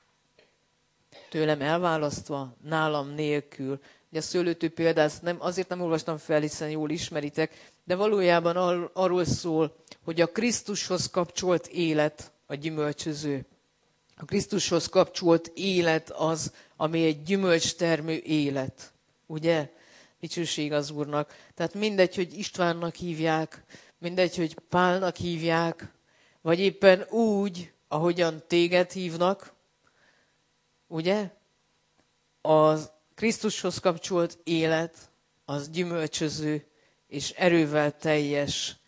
Tőlem elválasztva, nálam nélkül. Ugye a szőlőtő példát azért nem olvastam fel, hiszen jól ismeritek, de valójában arról szól, hogy a Krisztushoz kapcsolt élet a gyümölcsöző. A Krisztushoz kapcsolt élet az, ami egy gyümölcstermő élet. Ugye? Dicsőség az Úrnak. Tehát mindegy, hogy Istvánnak hívják, mindegy, hogy Pálnak hívják, vagy éppen úgy, ahogyan téged hívnak, ugye? A Krisztushoz kapcsolt élet, az gyümölcsöző és erővel teljes.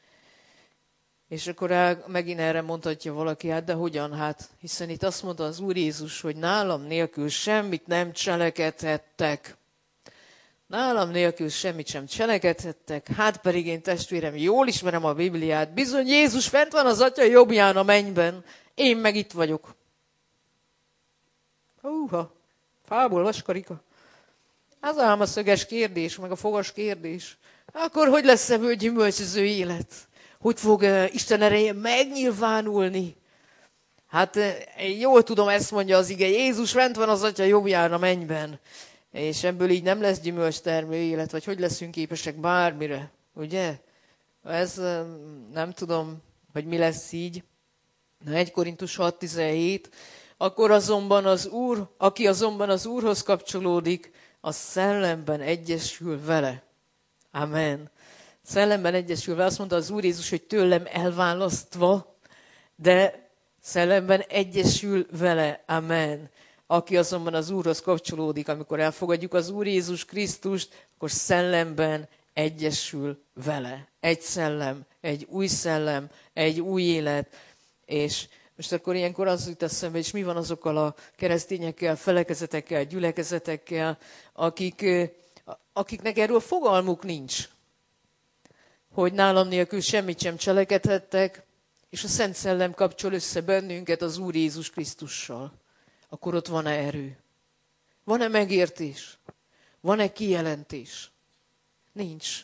És akkor megint erre mondhatja valaki, hát de hogyan? Hát, hiszen itt azt mondta az Úr Jézus, hogy nálam nélkül semmit nem cselekedhettek. Nálam nélkül semmit sem cselekedhettek, hát pedig én testvérem, jól ismerem a Bibliát, bizony Jézus fent van az Atya jobbján a mennyben, én meg itt vagyok. Húha, fából vaskarika. Az ám a szöges kérdés, meg a fogas kérdés. Akkor hogy lesz ebből gyümölcsöző élet? Hogy fog Isten ereje megnyilvánulni? Hát én jól tudom, ezt mondja az ige. Jézus fent van az Atya jobbján a mennyben. És ebből így nem lesz gyümölcstermő élet, vagy hogy leszünk képesek bármire, ugye? Ez nem tudom, hogy mi lesz így. Na, 1 Korintus 6:17. Akkor azonban az Úr, aki azonban az Úrhoz kapcsolódik, a szellemben egyesül vele. Amen. Szellemben egyesül vele. Azt mondta az Úr Jézus, hogy tőlem elválasztva, de szellemben egyesül vele. Amen. Aki azonban az Úrhoz kapcsolódik, amikor elfogadjuk az Úr Jézus Krisztust, akkor szellemben egyesül vele. Egy szellem, egy új élet. És most akkor ilyenkor az jut eszembe, és mi van azokkal a keresztényekkel, felekezetekkel, gyülekezetekkel, akiknek erről fogalmuk nincs, hogy nálam nélkül semmit sem cselekedhettek, és a Szent Szellem kapcsol össze bennünket az Úr Jézus Krisztussal. Akkor ott van-e erő? Van-e megértés? Van-e kijelentés? Nincs.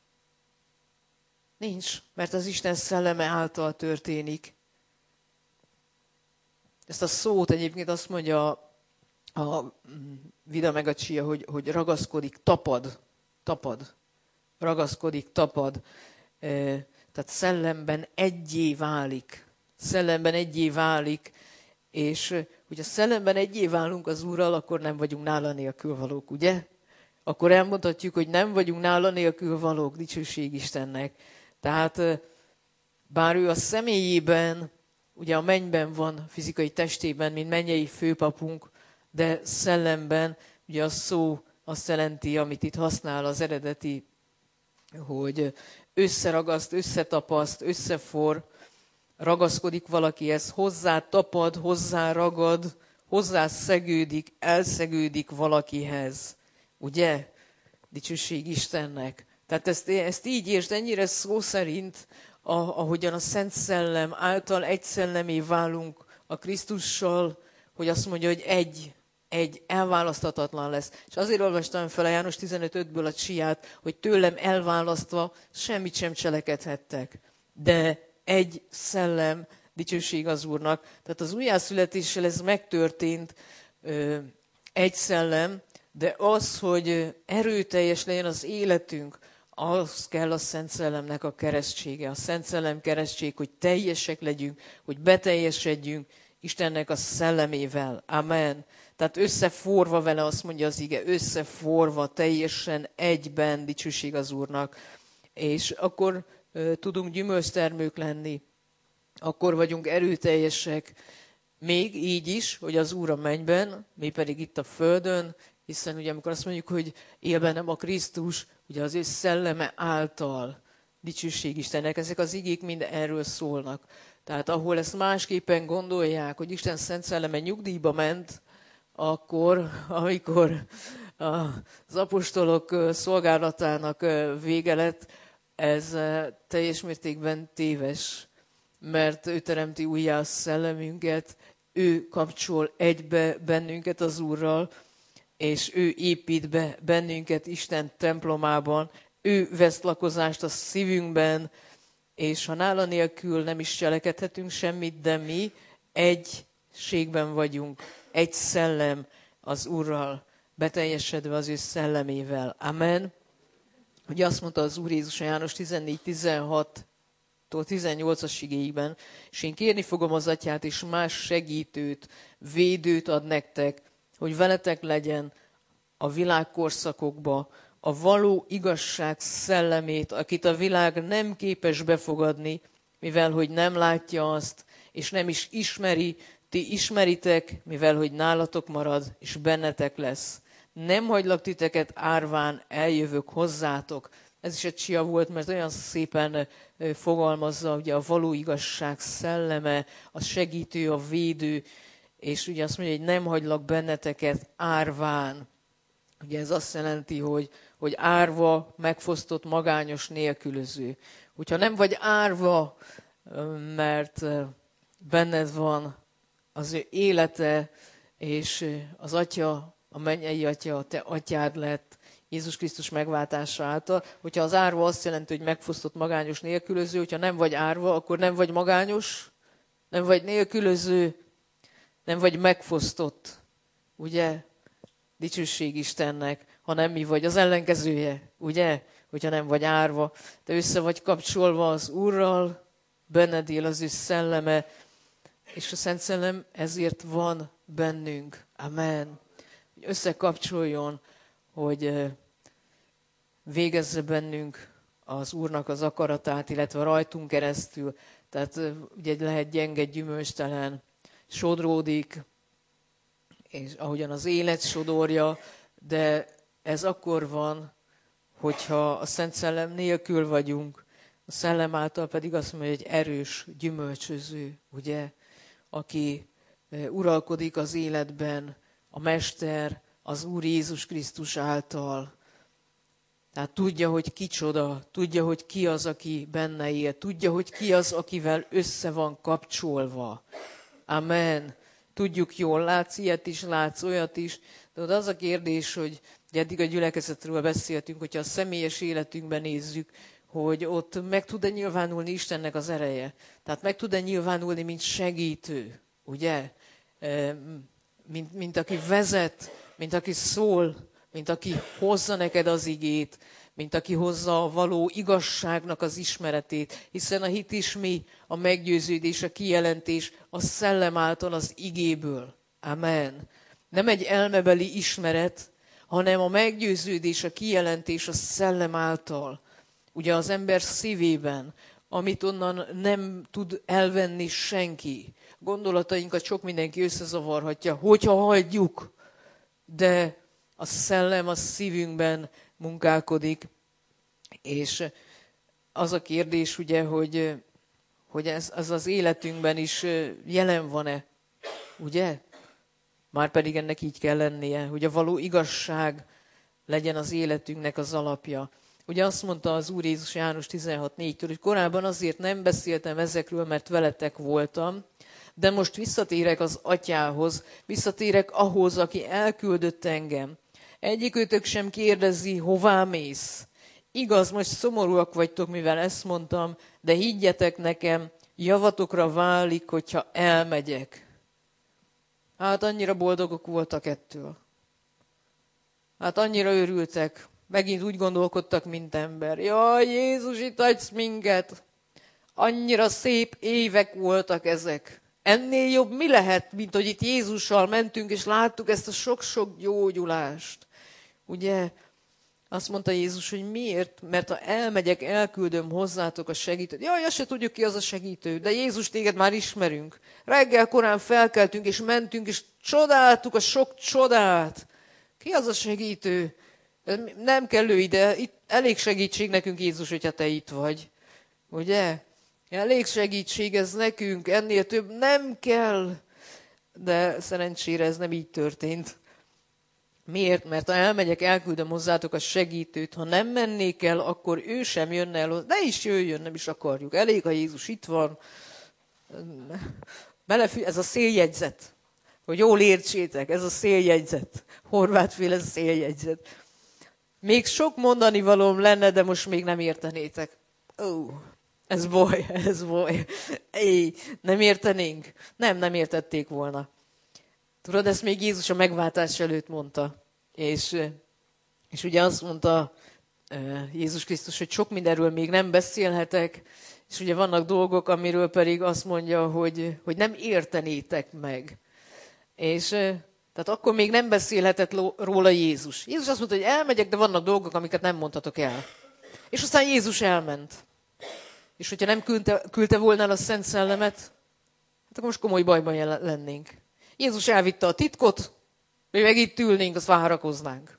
Nincs, mert az Isten szelleme által történik. Ezt a szót egyébként azt mondja a Vida meg a Csia, hogy ragaszkodik, tapad. Ragaszkodik, tapad. Tehát szellemben egyé válik. És hogyha szellemben egyé válunk az Úrral, akkor nem vagyunk nála nélkül valók, ugye? Akkor elmondhatjuk, hogy nem vagyunk nála nélkül valók, dicsőség Istennek. Tehát bár ő a személyében, ugye a mennyben van, fizikai testében, mint mennyei főpapunk, de szellemben, ugye a szó azt jelenti, amit itt használ az eredeti, hogy összeragaszt, összetapaszt, összefor, ragaszkodik valakihez, hozzá tapad, hozzá ragad, hozzá szegődik, elszegődik valakihez. Ugye? Dicsőség Istennek. Tehát ezt így értsd, ennyire szó szerint, ahogyan a Szent Szellem által egy szellemé válunk a Krisztussal, hogy azt mondja, hogy egy elválaszthatatlan lesz. És azért olvastam fel a János 15:5-ből a Csiát, hogy tőlem elválasztva semmit sem cselekedhettek. De egy szellem, dicsőség az Úrnak. Tehát az újjászületéssel ez megtörtént, egy szellem, de az, hogy erőteljes legyen az életünk, az kell a Szent Szellemnek a keresztsége. A Szent Szellem keresztség, hogy teljesek legyünk, hogy beteljesedjünk Istennek a szellemével. Amen. Tehát összeforva vele, azt mondja az ige, összeforva, teljesen egyben, dicsőség az Úrnak. És akkor tudunk gyümölcstermők lenni, akkor vagyunk erőteljesek, még így is, hogy az Úr a mennyben, mi pedig itt a földön, hiszen ugye amikor azt mondjuk, hogy él bennem a Krisztus, ugye az ő szelleme által, dicsőség Istennek, ezek az igék mind erről szólnak. Tehát ahol ezt másképpen gondolják, hogy Isten szent szelleme nyugdíjba ment, akkor, amikor az apostolok szolgálatának vége lett, ez teljes mértékben téves, mert ő teremti újjá a szellemünket, ő kapcsol egybe bennünket az Úrral, és ő épít be bennünket Isten templomában, ő vesz lakozást a szívünkben, és ha nála nélkül nem is cselekedhetünk semmit, de mi egységben vagyunk, egy szellem az Úrral, beteljesedve az ő szellemével. Amen. Ugye azt mondta az Úr Jézus a János 14:16-tól 18-as igéiben, és én kérni fogom az Atyát, és más segítőt, védőt ad nektek, hogy veletek legyen a világkorszakokba a való igazság szellemét, akit a világ nem képes befogadni, mivel hogy nem látja azt, és nem is ismeri, ti ismeritek, mivel hogy nálatok marad, és bennetek lesz. Nem hagylak titeket árván, eljövök hozzátok. Ez is egy csia volt, mert olyan szépen fogalmazza, ugye a való igazság szelleme, a segítő, a védő, és ugye azt mondja, hogy nem hagylak benneteket árván. Ugye ez azt jelenti, hogy árva, megfosztott, magányos, nélkülöző. Hogyha nem vagy árva, mert benned van az ő élete, és az Atya a mennyei atya a te atyád lett Jézus Krisztus megváltása által. Hogyha az árva azt jelenti, hogy megfosztott, magányos, nélkülöző, hogyha nem vagy árva, akkor nem vagy magányos, nem vagy nélkülöző, nem vagy megfosztott. Ugye? Dicsőség Istennek, ha nem mi vagy az ellenkezője, ugye? Hogyha nem vagy árva, te össze vagy kapcsolva az Úrral, benned él az ő szelleme, és a Szent Szellem ezért van bennünk. Amen. Hogy összekapcsoljon, hogy végezze bennünk az Úrnak az akaratát, illetve rajtunk keresztül. Tehát ugye lehet gyenge, gyümölcstelen, sodródik, és ahogyan az élet sodorja, de ez akkor van, hogyha a Szent Szellem nélkül vagyunk, a Szellem által pedig azt mondja, hogy erős, gyümölcsöző, ugye, aki uralkodik az életben, a Mester, az Úr Jézus Krisztus által. Tehát tudja, hogy kicsoda, tudja, hogy ki az, aki benne él, tudja, hogy ki az, akivel össze van kapcsolva. Amen. Tudjuk jól, látsz ilyet is, látsz olyat is, de az a kérdés, hogy eddig a gyülekezetről beszéltünk, hogyha a személyes életünkben nézzük, hogy ott meg tud-e nyilvánulni Istennek az ereje. Tehát meg tud-e nyilvánulni, mint segítő, ugye? Mint aki vezet, mint aki szól, mint aki hozza neked az igét, mint aki hozza a való igazságnak az ismeretét. Hiszen a hit is mi? A meggyőződés, a kijelentés a szellem által az igéből. Amen. Nem egy elmebeli ismeret, hanem a meggyőződés, a kijelentés a szellem által. Ugye az ember szívében, amit onnan nem tud elvenni senki. Gondolatainkat sok mindenki összezavarhatja, hogyha hagyjuk, de a szellem a szívünkben munkálkodik. És az a kérdés, ugye, hogy ez az életünkben is jelen van-e, ugye? Márpedig ennek így kell lennie, hogy a való igazság legyen az életünknek az alapja. Ugye azt mondta az Úr Jézus János 16:4-től, hogy korábban azért nem beszéltem ezekről, mert veletek voltam, de most visszatérek az Atyához, visszatérek ahhoz, aki elküldött engem. Egyikőtök sem kérdezi, hová mész. Igaz, most szomorúak vagytok, mivel ezt mondtam, de higgyetek nekem, javatokra válik, hogyha elmegyek. Hát annyira boldogok voltak ettől. Hát annyira örültek. Megint úgy gondolkodtak, mint ember. Jaj, Jézus, itt hagysz minket. Annyira szép évek voltak ezek. Ennél jobb mi lehet, mint hogy itt Jézussal mentünk, és láttuk ezt a sok-sok gyógyulást. Ugye, azt mondta Jézus, hogy miért? Mert ha elmegyek, elküldöm hozzátok a segítőt. Jaj, azt se tudjuk, ki az a segítő, de Jézus, téged már ismerünk. Reggel korán felkeltünk, és mentünk, és csodáltuk a sok csodát. Ki az a segítő? Nem kell ő ide, itt elég segítség nekünk, Jézus, hogyha te itt vagy. Ugye? Elég segítség ez nekünk, ennél több nem kell. De szerencsére ez nem így történt. Miért? Mert ha elmegyek, elküldöm hozzátok a segítőt. Ha nem mennék el, akkor ő sem jönne el. Ne is jöjjön, nem is akarjuk. Elég, ha Jézus itt van. Ez a széljegyzet. Hogy jól értsétek, ez a széljegyzet. Horvátféle széljegyzet. Még sok mondani valóm lenne, de most még nem értenétek. Ez baj. Nem értenénk? Nem értették volna. Tudod, ezt még Jézus a megváltás előtt mondta. És ugye azt mondta Jézus Krisztus, hogy sok mindenről még nem beszélhetek, és ugye vannak dolgok, amiről pedig azt mondja, hogy nem értenétek meg. És tehát akkor még nem beszélhetett róla Jézus. Jézus azt mondta, hogy elmegyek, de vannak dolgok, amiket nem mondhatok el. És aztán Jézus elment. És hogyha nem küldte volna el a Szent Szellemet, hát akkor most komoly bajban lennénk. Jézus elvitte a titkot, mi meg itt ülnénk, azt várakoznánk.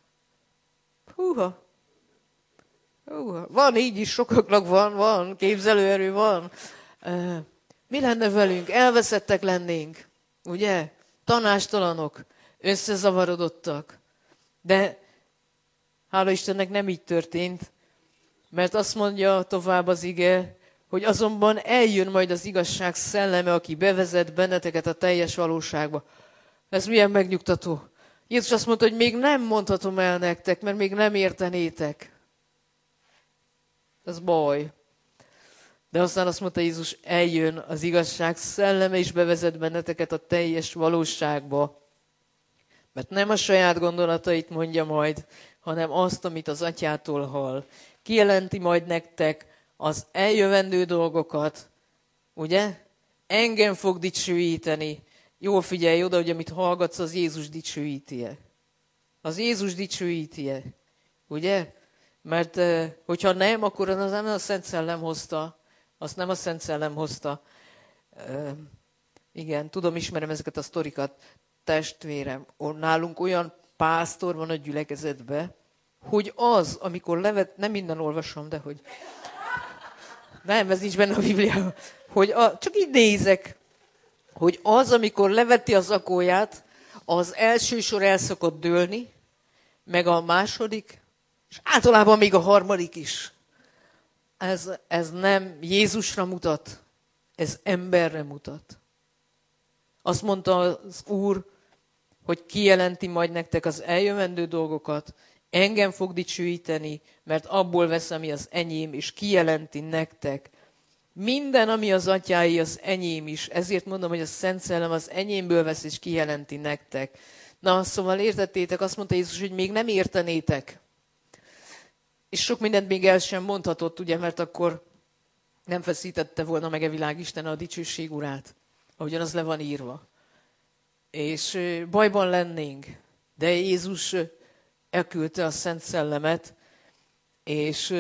Húha. Van így is, sokaknak van, képzelőerő van. Mi lenne velünk? Elveszettek lennénk, ugye? Tanástalanok, összezavarodottak. De hála Istennek nem így történt, mert azt mondja tovább az ige, hogy azonban eljön majd az igazság szelleme, aki bevezet benneteket a teljes valóságba. Ez milyen megnyugtató. Jézus azt mondta, hogy még nem mondhatom el nektek, mert még nem értenétek. Ez baj. De aztán azt mondta Jézus, eljön az igazság szelleme, és bevezet benneteket a teljes valóságba. Mert nem a saját gondolatait mondja majd, hanem azt, amit az atyától hall. Kijelenti majd nektek az eljövendő dolgokat, ugye? Engem fog dicsőíteni. Jól figyelj oda, hogy amit hallgatsz, az Jézus dicsőíti-e. Az Jézus dicsőíti-e. Ugye? Mert hogyha nem, akkor az nem a Szent Szellem hozta. Azt nem a Szent Szellem hozta. Igen, tudom, ismerem ezeket a sztorikat. Testvérem, nálunk olyan pásztor van a gyülekezetben, hogy az, amikor levet, nem minden olvasom, de hogy nem, ez nincs benne a Bibliában, hogy csak így nézek, hogy az, amikor leveti az zakóját, az első sor el szokott dőlni, meg a második, és általában még a harmadik is. Ez nem Jézusra mutat, ez emberre mutat. Azt mondta az Úr, hogy kijelenti majd nektek az eljövendő dolgokat, engem fog dicsőíteni, mert abból vesz, ami az enyém, és kijelenti nektek. Minden, ami az atyái, az enyém is. Ezért mondom, hogy a Szent Szellem az enyémből vesz, és kijelenti nektek. Na, szóval értettétek, azt mondta Jézus, hogy még nem értenétek. És sok mindent még el sem mondhatott, ugye, mert akkor nem feszítette volna meg a világ Isten a dicsőség urát, ahogyan az le van írva. És bajban lennénk, de Jézus elküldte a Szent Szellemet, és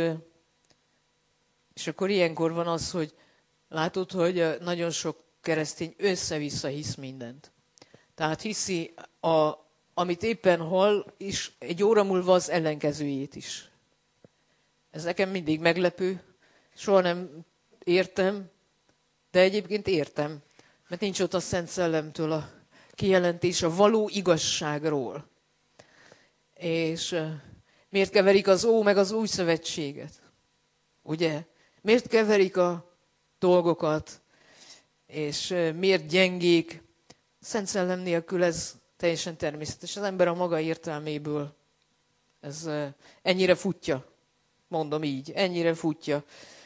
akkor ilyenkor van az, hogy látod, hogy nagyon sok keresztény össze-vissza hisz mindent. Tehát hiszi, amit éppen hall, és egy óra múlva az ellenkezőjét is. Ez nekem mindig meglepő, soha nem értem, de egyébként értem, mert nincs ott a Szent Szellemtől a kijelentés a való igazságról. És miért keverik az Ó meg az Új Szövetséget? Ugye? Miért keverik a dolgokat? És miért gyengék? Szent Szellem nélkül ez teljesen természetes. Az ember a maga értelméből ez ennyire futja. Mondom így, ennyire futja.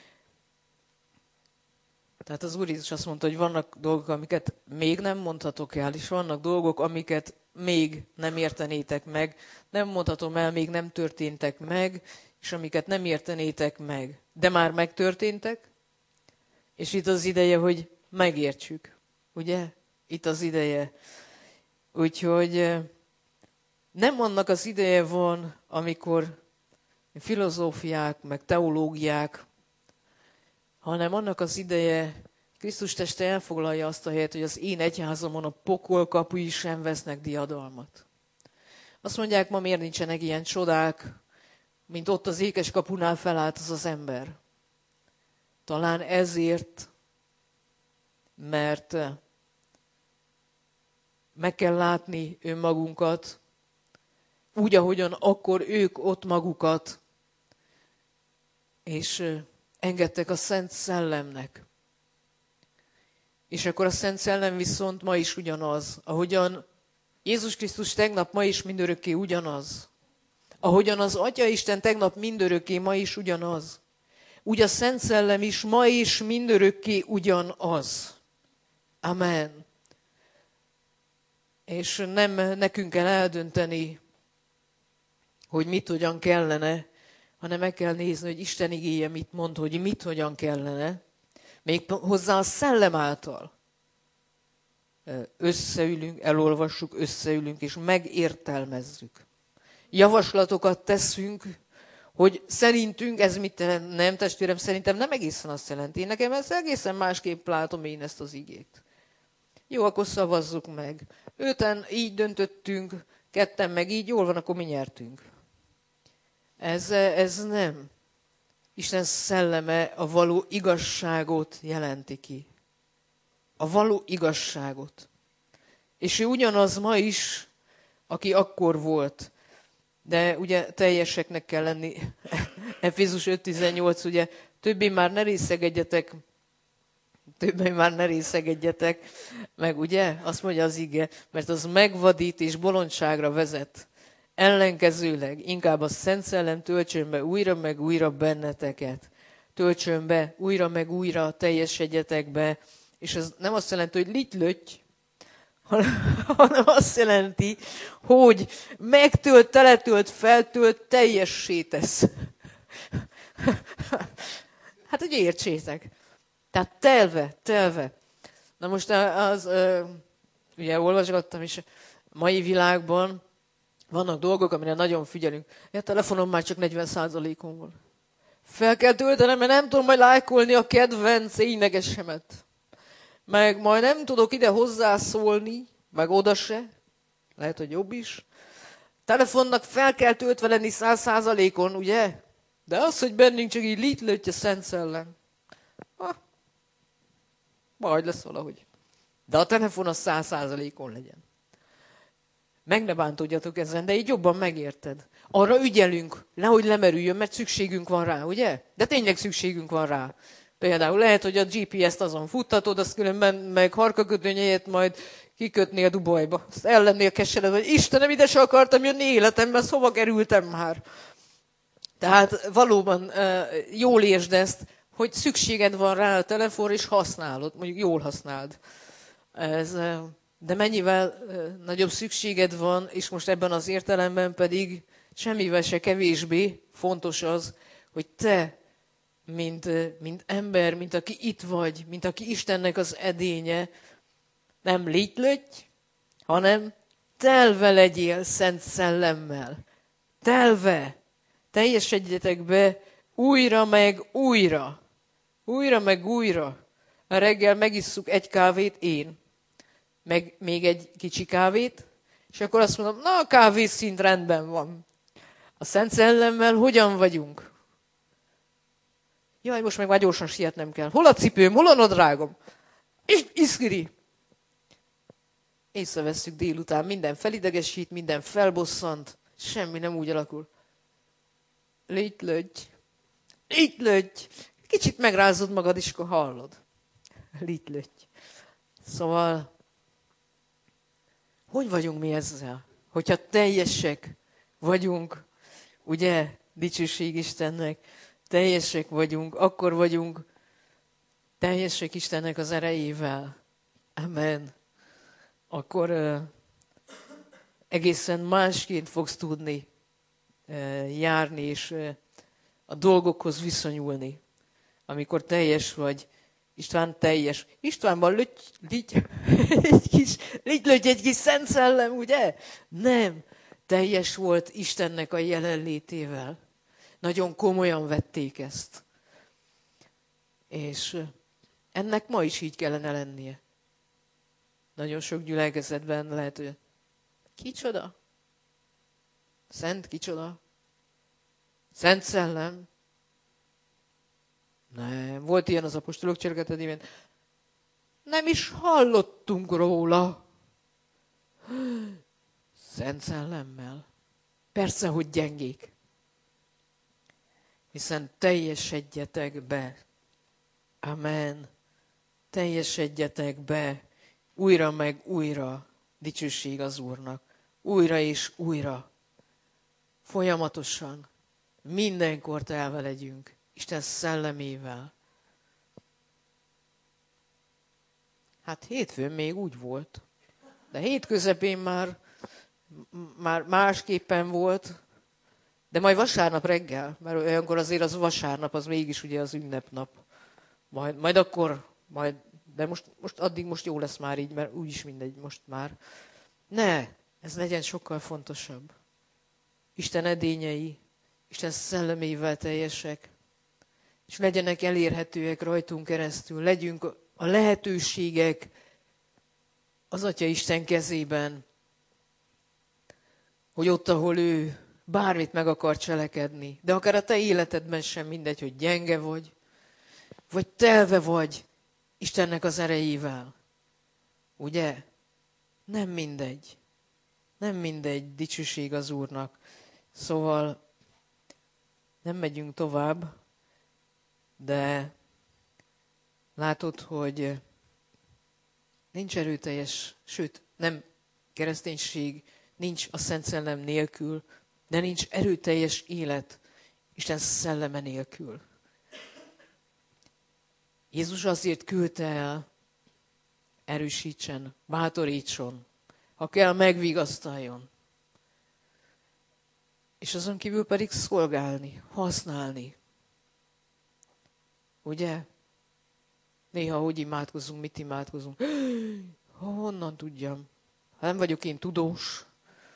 Tehát az Úr Jézus azt mondta, hogy vannak dolgok, amiket még nem mondhatok el, és vannak dolgok, amiket még nem értenétek meg. Nem mondhatom el, még nem történtek meg, és amiket nem értenétek meg. De már megtörténtek, és itt az ideje, hogy megértsük. Ugye? Itt az ideje. Úgyhogy nem annak az ideje van, amikor filozófiák, meg teológiák, hanem annak az ideje, Krisztus teste elfoglalja azt a helyet, hogy az én egyházamon a pokol kapui sem vesznek diadalmat. Azt mondják, ma miért nincsenek ilyen csodák, mint ott az ékes kapunál felállt az ember. Talán ezért, mert meg kell látni önmagunkat, úgy, ahogyan akkor ők ott magukat, és engedtek a Szent Szellemnek. És akkor a Szent Szellem viszont ma is ugyanaz, ahogyan Jézus Krisztus tegnap, ma is mindörökké ugyanaz. Ahogyan az Atya Isten tegnap mindörökké, ma is ugyanaz. Úgy a Szent Szellem is ma is mindörökké ugyanaz. Amen. És nem nekünk kell eldönteni, hogy mit hogyan kellene, hanem meg kell nézni, hogy Isten igéje mit mond, hogy mit hogyan kellene. Még hozzá a Szellem által összeülünk, elolvassuk, összeülünk, és megértelmezzük. Javaslatokat teszünk, hogy szerintünk ez mit jelent. Nem, testvérem, szerintem nem egészen azt jelenti. Nekem ezt egészen másképp látom én ezt az igét. Jó, akkor szavazzuk meg. 5-en így döntöttünk, 2-en meg így, jól van, akkor mi nyertünk. Ez nem. Isten szelleme a való igazságot jelenti ki. A való igazságot. És ő ugyanaz ma is, aki akkor volt. De ugye teljeseknek kell lenni. Efézus 5.18, ugye többé már ne részegedjetek többen már ne részegedjetek, meg ugye, azt mondja az ige, mert az megvadít és bolondságra vezet. Ellenkezőleg inkább a Szent Szellem töltsön be újra meg újra benneteket. Töltsön be újra meg újra, teljesedjetek be, és ez nem azt jelenti, hogy litylötty, hanem azt jelenti, hogy megtölt, teletölt, feltölt, teljessé tesz. Hát, hogy értsétek. Tehát telve. Na most ugye olvasgattam is, a mai világban vannak dolgok, amire nagyon figyelünk. A telefonom már csak 40%-on van. Fel kell töltenem, mert nem tudom majd lájkolni a kedvenc énekesemet. Meg majd nem tudok ide hozzászólni, meg oda se. Lehet, hogy jobb is. Telefonnak fel kell töltve lenni 100%-on, ugye? De az, hogy bennünk csak így litylötty a Szent Szellem. Majd lesz valahogy. De a telefon az 100%-on legyen. Meg ne bántódjatok ezen, de így jobban megérted. Arra ügyelünk, nehogy lemerüljön, mert szükségünk van rá, ugye? De tényleg szükségünk van rá. Például lehet, hogy a GPS-t azon futtatod, azt különben meg harkakötőnyejét majd kikötnél Dubajba. Azt ellennél keseredve, hogy Istenem, ide se akartam jönni életemben, szóval kerültem már. Tehát valóban jól értsd ezt, hogy szükséged van rá a telefonra, és használod, mondjuk jól használd. De mennyivel nagyobb szükséged van, és most ebben az értelemben pedig semmivel se kevésbé fontos az, hogy te, mint ember, mint aki itt vagy, mint aki Istennek az edénye, nem litylötty, hanem telve legyél Szent Szellemmel. Telve. Teljesedjetek be újra meg újra. Újra meg újra. A reggel megisszuk egy kávét, én. Meg még egy kicsi kávét, és akkor azt mondom, na a kávészint rendben van. A Szent Szellemmel hogyan vagyunk? Jaj, most meg már gyorsan sietnem kell. Hol a cipőm, hol a nadrágom? Iszkiri! Észrevesszük délután, minden felidegesít, minden felbosszant, semmi nem úgy alakul. Litylötty. Kicsit megrázod magad, és akkor hallod. Litylötty. Szóval, hogy vagyunk mi ezzel? Hogyha teljesek vagyunk, ugye, dicsőség Istennek, teljesek vagyunk, akkor vagyunk teljesek Istennek az erejével. Amen. Akkor egészen másként fogsz tudni járni, és a dolgokhoz viszonyulni. Amikor teljes vagy, István teljes. Istvánban litylötty egy kis Szent Szellem, ugye? Nem. Teljes volt Istennek a jelenlétével. Nagyon komolyan vették ezt. És ennek ma is így kellene lennie. Nagyon sok gyülekezetben lehet, hogy kicsoda? Szent kicsoda? Szent Szellem? Nem. Volt ilyen az apostolok cselekedetében. Nem is hallottunk róla. Szent Szellemmel. Persze, hogy gyengék. Hiszen teljesedjetek be. Amen. Teljesedjetek be. Újra meg újra. Dicsőség az Úrnak. Újra és újra. Folyamatosan. Mindenkor telve legyünk. Isten szellemével. Hát hétfőn még úgy volt. De hét közepén már másképpen volt. De majd vasárnap reggel, mert olyankor azért az vasárnap, az mégis ugye az ünnepnap. Majd akkor, de most addig jó lesz már így, mert úgyis mindegy most már. Ne, ez legyen sokkal fontosabb. Isten edényei, Isten szellemével teljesek, és legyenek elérhetőek rajtunk keresztül. Legyünk a lehetőségek az Atya Isten kezében, hogy ott, ahol ő bármit meg akar cselekedni, de akár a te életedben sem mindegy, hogy gyenge vagy telve vagy Istennek az erejével. Ugye? Nem mindegy. Nem mindegy, dicsőség az Úrnak. Szóval nem megyünk tovább, de Látod, hogy nincs erőteljes, sőt, nem kereszténység, nincs a Szent Szellem nélkül, de nincs erőteljes élet Isten szelleme nélkül. Jézus azért küldte el, erősítsen, bátorítson, ha kell, megvigasztaljon. És azon kívül pedig szolgálni, használni. Ugye? Néha hogy imádkozunk, mit imádkozunk. Honnan tudjam? Nem vagyok én tudós.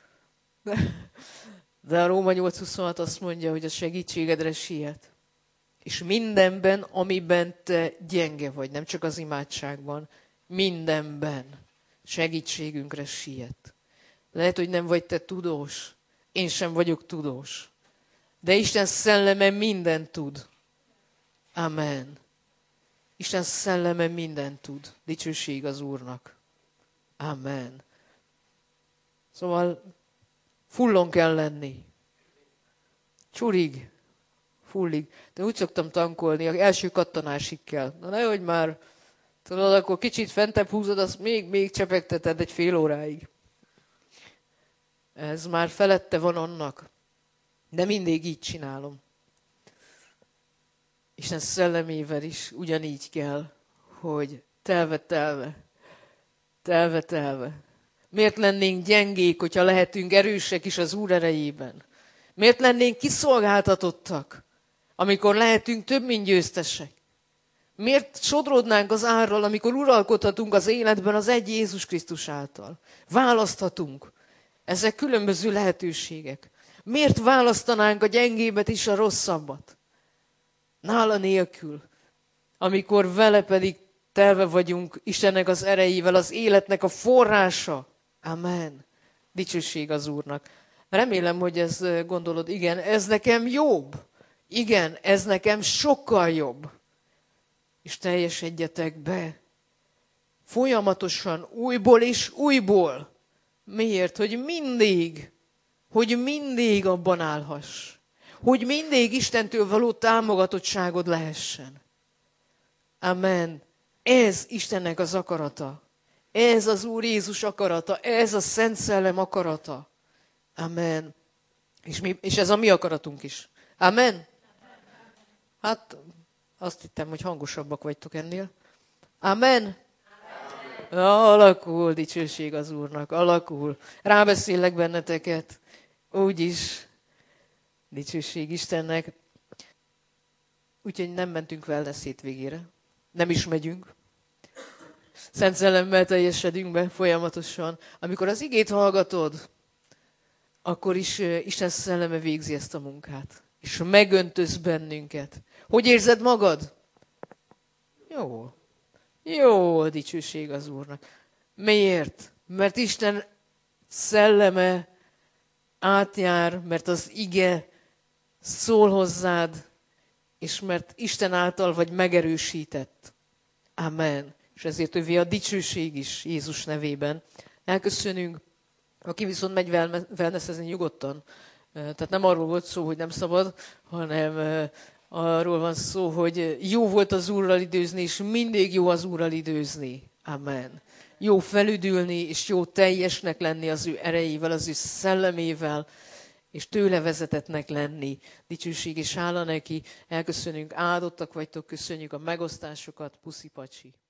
De a Róma 8:26 azt mondja, hogy a segítségedre siet. És mindenben, amiben te gyenge vagy, nem csak az imádságban, mindenben segítségünkre siet. Lehet, hogy nem vagy te tudós, én sem vagyok tudós, de Isten szelleme mindent tud. Amen. Isten szelleme mindent tud. Dicsőség az Úrnak. Amen. Szóval fullon kell lenni. Csurig, fullig. De úgy szoktam tankolni, az első kattanásig kell. Na nehogy már, tudod, akkor kicsit fentebb húzod, azt még csepegteted egy fél óráig. Ez már felette van annak. De mindig így csinálom. Isten szellemével is ugyanígy kell, hogy telve. Miért lennénk gyengék, hogyha lehetünk erősek is az Úr erejében? Miért lennénk kiszolgáltatottak, amikor lehetünk több, mint győztesek? Miért sodródnánk az árral, amikor uralkodhatunk az életben az egy Jézus Krisztus által? Választhatunk. Ezek különböző lehetőségek. Miért választanánk a gyengébet és a rosszabbat? Nála nélkül, amikor vele pedig telve vagyunk Istennek az erejével, az életnek a forrása. Amen. Dicsőség az Úrnak. Remélem, hogy ezt gondolod, igen, ez nekem jobb. Igen, ez nekem sokkal jobb. És teljesedjetek be. Folyamatosan, újból és újból. Miért? Hogy mindig abban állhass. Hogy mindig Istentől való támogatottságod lehessen. Amen. Ez Istennek az akarata. Ez az Úr Jézus akarata. Ez a Szent Szellem akarata. Amen. És ez a mi akaratunk is. Amen. Hát azt hittem, hogy hangosabbak vagytok ennél. Amen. Alakul, dicsőség az Úrnak. Alakul. Rábeszélek benneteket. Úgyis. Dicsőség Istennek. Úgyhogy nem mentünk wellness hétvégére. Nem is megyünk. Szent Szellemmel teljesedünk be folyamatosan. Amikor az igét hallgatod, akkor is Isten szelleme végzi ezt a munkát. És megöntöz bennünket. Hogy érzed magad? Jó. Jó, dicsőség az Úrnak. Miért? Mert Isten szelleme átjár, mert az ige szól hozzád, és mert Isten által vagy megerősített. Amen. És ezért övé a dicsőség is Jézus nevében. Elköszönünk. Aki viszont megy wellnessezni nyugodtan. Tehát nem arról volt szó, hogy nem szabad, hanem arról van szó, hogy jó volt az Úrral időzni, és mindig jó az Úrral időzni. Amen. Jó felüdülni, és jó teljesnek lenni az ő erejével, az ő szellemével, és tőle vezetetnek lenni. Dicsőség és hála neki. Elköszönünk, áldottak vagytok, köszönjük a megosztásokat. Puszi pacsi.